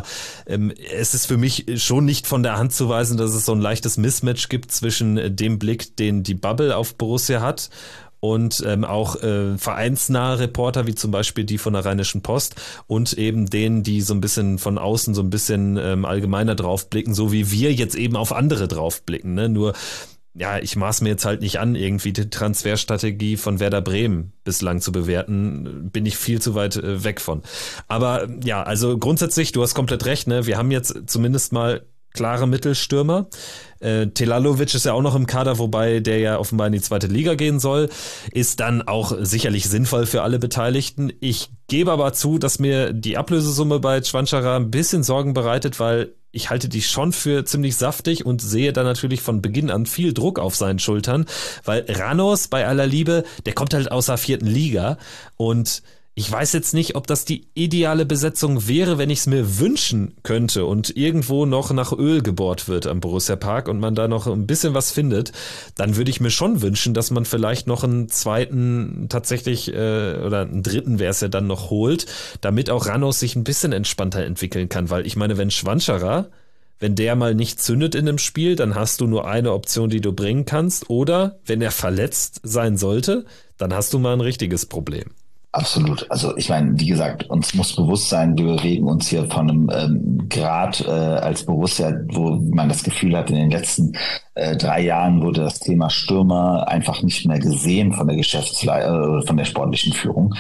es ist für mich schon nicht von der Hand zu weisen, dass es so ein leichtes Mismatch gibt zwischen dem Blick, den die Bubble auf Borussia hat und auch vereinsnahe Reporter, wie zum Beispiel die von der Rheinischen Post und eben denen, die so ein bisschen von außen so ein bisschen allgemeiner draufblicken, so wie wir jetzt eben auf andere draufblicken, ne? Nur ja, ich maß mir jetzt halt nicht an, irgendwie die Transferstrategie von Werder Bremen bislang zu bewerten, bin ich viel zu weit weg von. Aber ja, also grundsätzlich, du hast komplett recht, ne? Wir haben jetzt zumindest mal klare Mittelstürmer. Telalovic ist ja auch noch im Kader, wobei der ja offenbar in die zweite Liga gehen soll, ist dann auch sicherlich sinnvoll für alle Beteiligten. Ich gebe aber zu, dass mir die Ablösesumme bei Schwanschara ein bisschen Sorgen bereitet, weil ich halte die schon für ziemlich saftig und sehe da natürlich von Beginn an viel Druck auf seinen Schultern, weil Ranos, bei aller Liebe, der kommt halt aus der 4. Liga und ich weiß jetzt nicht, ob das die ideale Besetzung wäre, wenn ich es mir wünschen könnte und irgendwo noch nach Öl gebohrt wird am Borussia Park und man da noch ein bisschen was findet, dann würde ich mir schon wünschen, dass man vielleicht noch einen zweiten tatsächlich oder einen dritten wäre es ja dann noch holt, damit auch Ranos sich ein bisschen entspannter entwickeln kann, weil ich meine, wenn Schwanschara, wenn der mal nicht zündet in einem Spiel, dann hast du nur eine Option, die du bringen kannst, oder wenn er verletzt sein sollte, dann hast du mal ein richtiges Problem. Absolut. Also ich meine, wie gesagt, uns muss bewusst sein, wir bewegen uns hier von einem Grad als Borussia, wo man das Gefühl hat, in den letzten 3 Jahren wurde das Thema Stürmer einfach nicht mehr gesehen von der von der sportlichen Führung,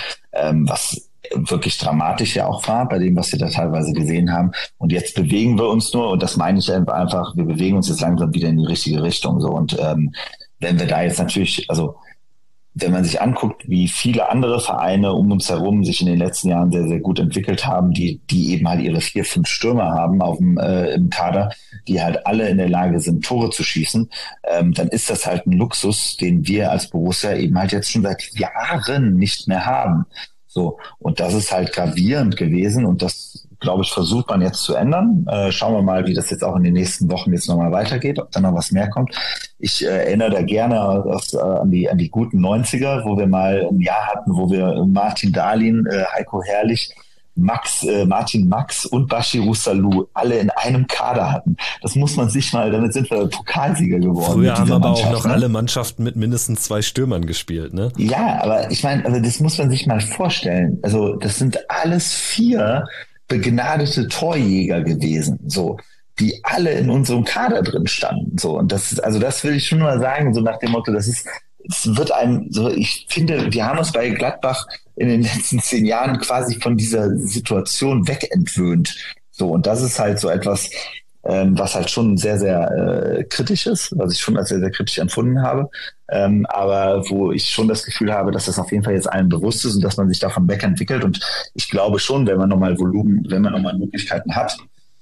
was wirklich dramatisch ja auch war bei dem, was wir da teilweise gesehen haben. Und jetzt bewegen wir uns nur, und das meine ich einfach, wir bewegen uns jetzt langsam wieder in die richtige Richtung. So. Und wenn wir da jetzt natürlich, also wenn man sich anguckt, wie viele andere Vereine um uns herum sich in den letzten Jahren sehr, sehr gut entwickelt haben, die eben halt ihre 4, 5 Stürmer haben im Kader, die halt alle in der Lage sind, Tore zu schießen, dann ist das halt ein Luxus, den wir als Borussia eben halt jetzt schon seit Jahren nicht mehr haben. So. Und das ist halt gravierend gewesen und das, glaube ich, versucht man jetzt zu ändern. Schauen wir mal, wie das jetzt auch in den nächsten Wochen jetzt nochmal weitergeht, ob da noch was mehr kommt. Ich erinnere da gerne an die guten 90er, wo wir mal ein Jahr hatten, wo wir Martin Dahlin, Heiko Herrlich, Martin Max und Bashiru Salou alle in einem Kader hatten. Das muss man sich mal, damit sind wir Pokalsieger geworden. Früher haben aber auch noch alle Mannschaften mit mindestens 2 Stürmern gespielt, ne? Ja, aber ich meine, also das muss man sich mal vorstellen. Also das sind alles 4 begnadete Torjäger gewesen, so, die alle in unserem Kader drin standen, so. Und das will ich schon mal sagen, so nach dem Motto, es wird einem so, ich finde, wir haben uns bei Gladbach in den letzten 10 Jahren quasi von dieser Situation wegentwöhnt. So, und das ist halt so etwas, was halt schon sehr, sehr kritisch ist, was ich schon als sehr, sehr kritisch empfunden habe, aber wo ich schon das Gefühl habe, dass das auf jeden Fall jetzt allen bewusst ist und dass man sich davon wegentwickelt. Und ich glaube schon, wenn man nochmal Möglichkeiten hat,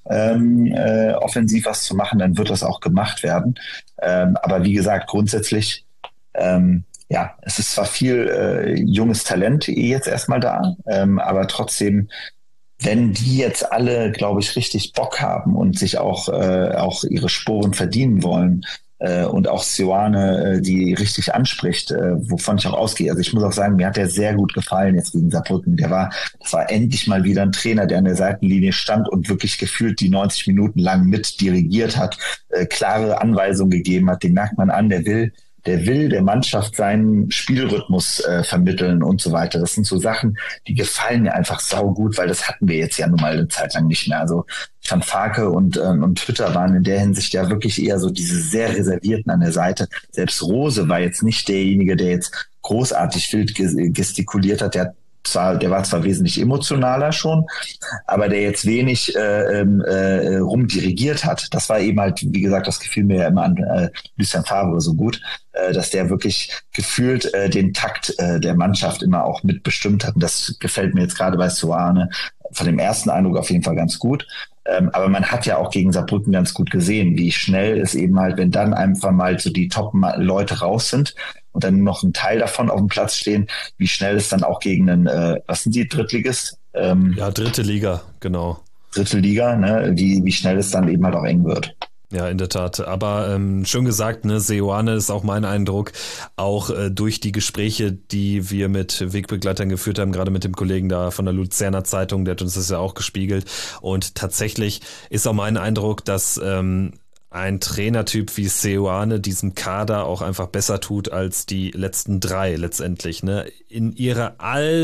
offensiv was zu machen, dann wird das auch gemacht werden. Aber wie gesagt, grundsätzlich, ja, es ist zwar viel junges Talent jetzt erstmal da, aber trotzdem, wenn die jetzt alle, glaube ich, richtig Bock haben und sich auch ihre Sporen verdienen wollen und auch Sioane die richtig anspricht, wovon ich auch ausgehe. Also ich muss auch sagen, mir hat der sehr gut gefallen jetzt gegen Saarbrücken. Das war endlich mal wieder ein Trainer, der an der Seitenlinie stand und wirklich gefühlt die 90 Minuten lang mit dirigiert hat, klare Anweisungen gegeben hat. Den merkt man an, der will der Mannschaft seinen Spielrhythmus vermitteln und so weiter. Das sind so Sachen, die gefallen mir einfach saugut, weil das hatten wir jetzt ja nun mal eine Zeit lang nicht mehr. Also Van Farke und Hütter waren in der Hinsicht ja wirklich eher so diese sehr Reservierten an der Seite. Selbst Rose war jetzt nicht derjenige, der jetzt großartig wild gestikuliert hat. Der war zwar wesentlich emotionaler schon, aber der jetzt wenig rumdirigiert hat. Das war eben halt, wie gesagt, das gefiel mir ja immer an Lucien Favre so gut, dass der wirklich gefühlt den Takt der Mannschaft immer auch mitbestimmt hat. Und das gefällt mir jetzt gerade bei Sioane von dem ersten Eindruck auf jeden Fall ganz gut. Aber man hat ja auch gegen Saarbrücken ganz gut gesehen, wie schnell es eben halt, wenn dann einfach mal so die Top-Leute raus sind und dann noch ein Teil davon auf dem Platz stehen, wie schnell es dann auch gegen einen, was sind die, Drittligist? Ja, dritte Liga, genau. Dritte Liga, ne? Wie schnell es dann eben halt auch eng wird. Ja, in der Tat. Aber schön gesagt, ne, Seoane ist auch mein Eindruck, auch durch die Gespräche, die wir mit Wegbegleitern geführt haben, gerade mit dem Kollegen da von der Luzerner Zeitung, der hat uns das ja auch gespiegelt. Und tatsächlich ist auch mein Eindruck, dass ein Trainertyp wie Seoane diesem Kader auch einfach besser tut als die letzten 3 letztendlich. Ne? In ihrer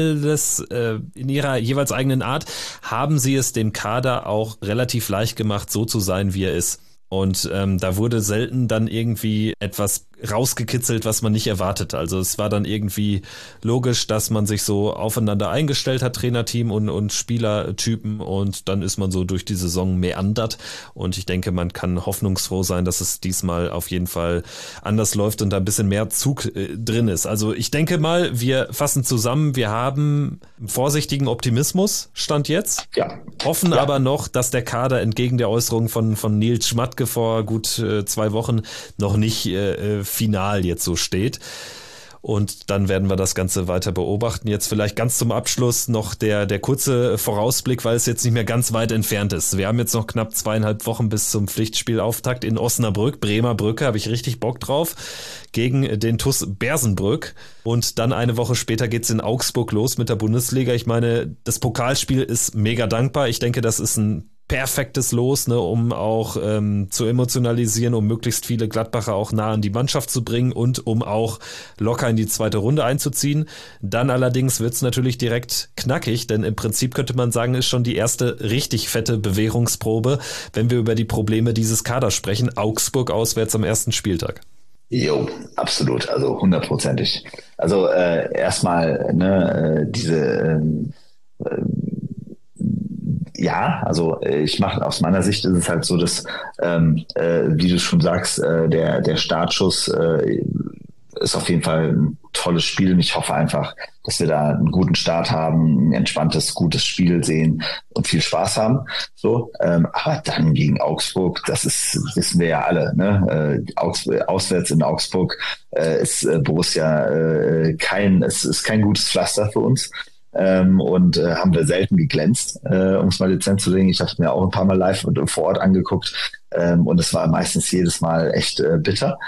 jeweils eigenen Art haben sie es dem Kader auch relativ leicht gemacht, so zu sein, wie er ist. Und da wurde selten dann irgendwie etwas rausgekitzelt, was man nicht erwartet. Also es war dann irgendwie logisch, dass man sich so aufeinander eingestellt hat, Trainerteam und Spielertypen, und dann ist man so durch die Saison meandert. Und ich denke, man kann hoffnungsfroh sein, dass es diesmal auf jeden Fall anders läuft und da ein bisschen mehr Zug drin ist. Also ich denke mal, wir fassen zusammen, wir haben vorsichtigen Optimismus, Stand jetzt. Ja. Hoffen aber noch, dass der Kader entgegen der Äußerung von Nils Schmatke vor gut 2 Wochen noch nicht final jetzt so steht. Und dann werden wir das Ganze weiter beobachten. Jetzt vielleicht ganz zum Abschluss noch der kurze Vorausblick, weil es jetzt nicht mehr ganz weit entfernt ist. Wir haben jetzt noch knapp 2,5 Wochen bis zum Pflichtspielauftakt in Osnabrück. Bremer Brücke, habe ich richtig Bock drauf, gegen den TuS Bersenbrück. Und dann eine Woche später geht's in Augsburg los mit der Bundesliga. Ich meine, das Pokalspiel ist mega dankbar. Ich denke, das ist ein perfektes Los, ne, um auch zu emotionalisieren, um möglichst viele Gladbacher auch nah an die Mannschaft zu bringen und um auch locker in die zweite Runde einzuziehen. Dann allerdings wird's natürlich direkt knackig, denn im Prinzip könnte man sagen, ist schon die erste richtig fette Bewährungsprobe, wenn wir über die Probleme dieses Kaders sprechen. Augsburg auswärts am ersten Spieltag. Jo, absolut, also 100%. Also erstmal diese ja, also ich mache aus meiner Sicht ist es halt so, dass wie du schon sagst, der Startschuss ist auf jeden Fall ein tolles Spiel und ich hoffe einfach, dass wir da einen guten Start haben, ein entspanntes, gutes Spiel sehen und viel Spaß haben. So, aber dann gegen Augsburg, wissen wir ja alle, ne? Auswärts in Augsburg ist Borussia kein gutes Pflaster für uns. Und haben wir selten geglänzt, um es mal dezent zu sagen. Ich habe es mir auch ein paar Mal live und vor Ort angeguckt und es war meistens jedes Mal echt bitter.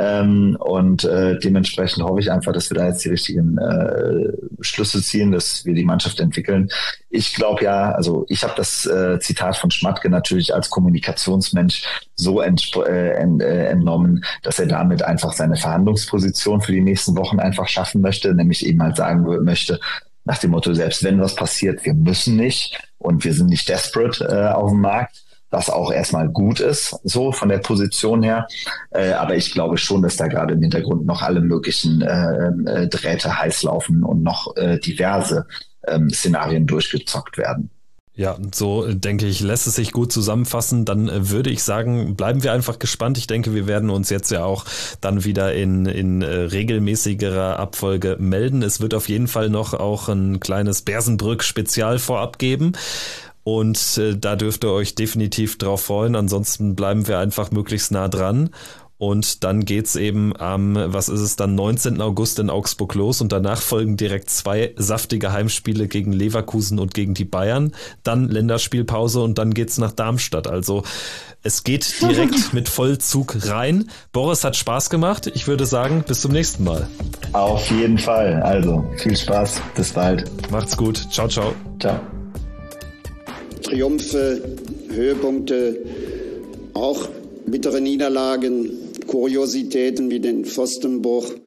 Und dementsprechend hoffe ich einfach, dass wir da jetzt die richtigen Schlüsse ziehen, dass wir die Mannschaft entwickeln. Ich glaube ja, also ich habe das Zitat von Schmatke natürlich als Kommunikationsmensch so entnommen, dass er damit einfach seine Verhandlungsposition für die nächsten Wochen einfach schaffen möchte, nämlich eben halt sagen möchte, nach dem Motto, selbst wenn was passiert, wir müssen nicht und wir sind nicht desperate auf dem Markt, was auch erstmal gut ist, so von der Position her. Aber ich glaube schon, dass da gerade im Hintergrund noch alle möglichen Drähte heiß laufen und noch diverse Szenarien durchgezockt werden. Ja, so denke ich, lässt es sich gut zusammenfassen. Dann würde ich sagen, bleiben wir einfach gespannt. Ich denke, wir werden uns jetzt ja auch dann wieder in regelmäßigerer Abfolge melden. Es wird auf jeden Fall noch auch ein kleines Bersenbrück-Spezial vorab geben. Und da dürft ihr euch definitiv drauf freuen. Ansonsten bleiben wir einfach möglichst nah dran. Und dann geht's eben am, 19. August in Augsburg los und danach folgen direkt 2 saftige Heimspiele gegen Leverkusen und gegen die Bayern, dann Länderspielpause und dann geht's nach Darmstadt. Also es geht direkt mit Vollzug rein. Boris, hat Spaß gemacht. Ich würde sagen, bis zum nächsten Mal. Auf jeden Fall. Also viel Spaß. Bis bald. Macht's gut. Ciao, ciao. Ciao. Triumphe, Höhepunkte, auch bittere Niederlagen, Kuriositäten wie den Pfostenbruch.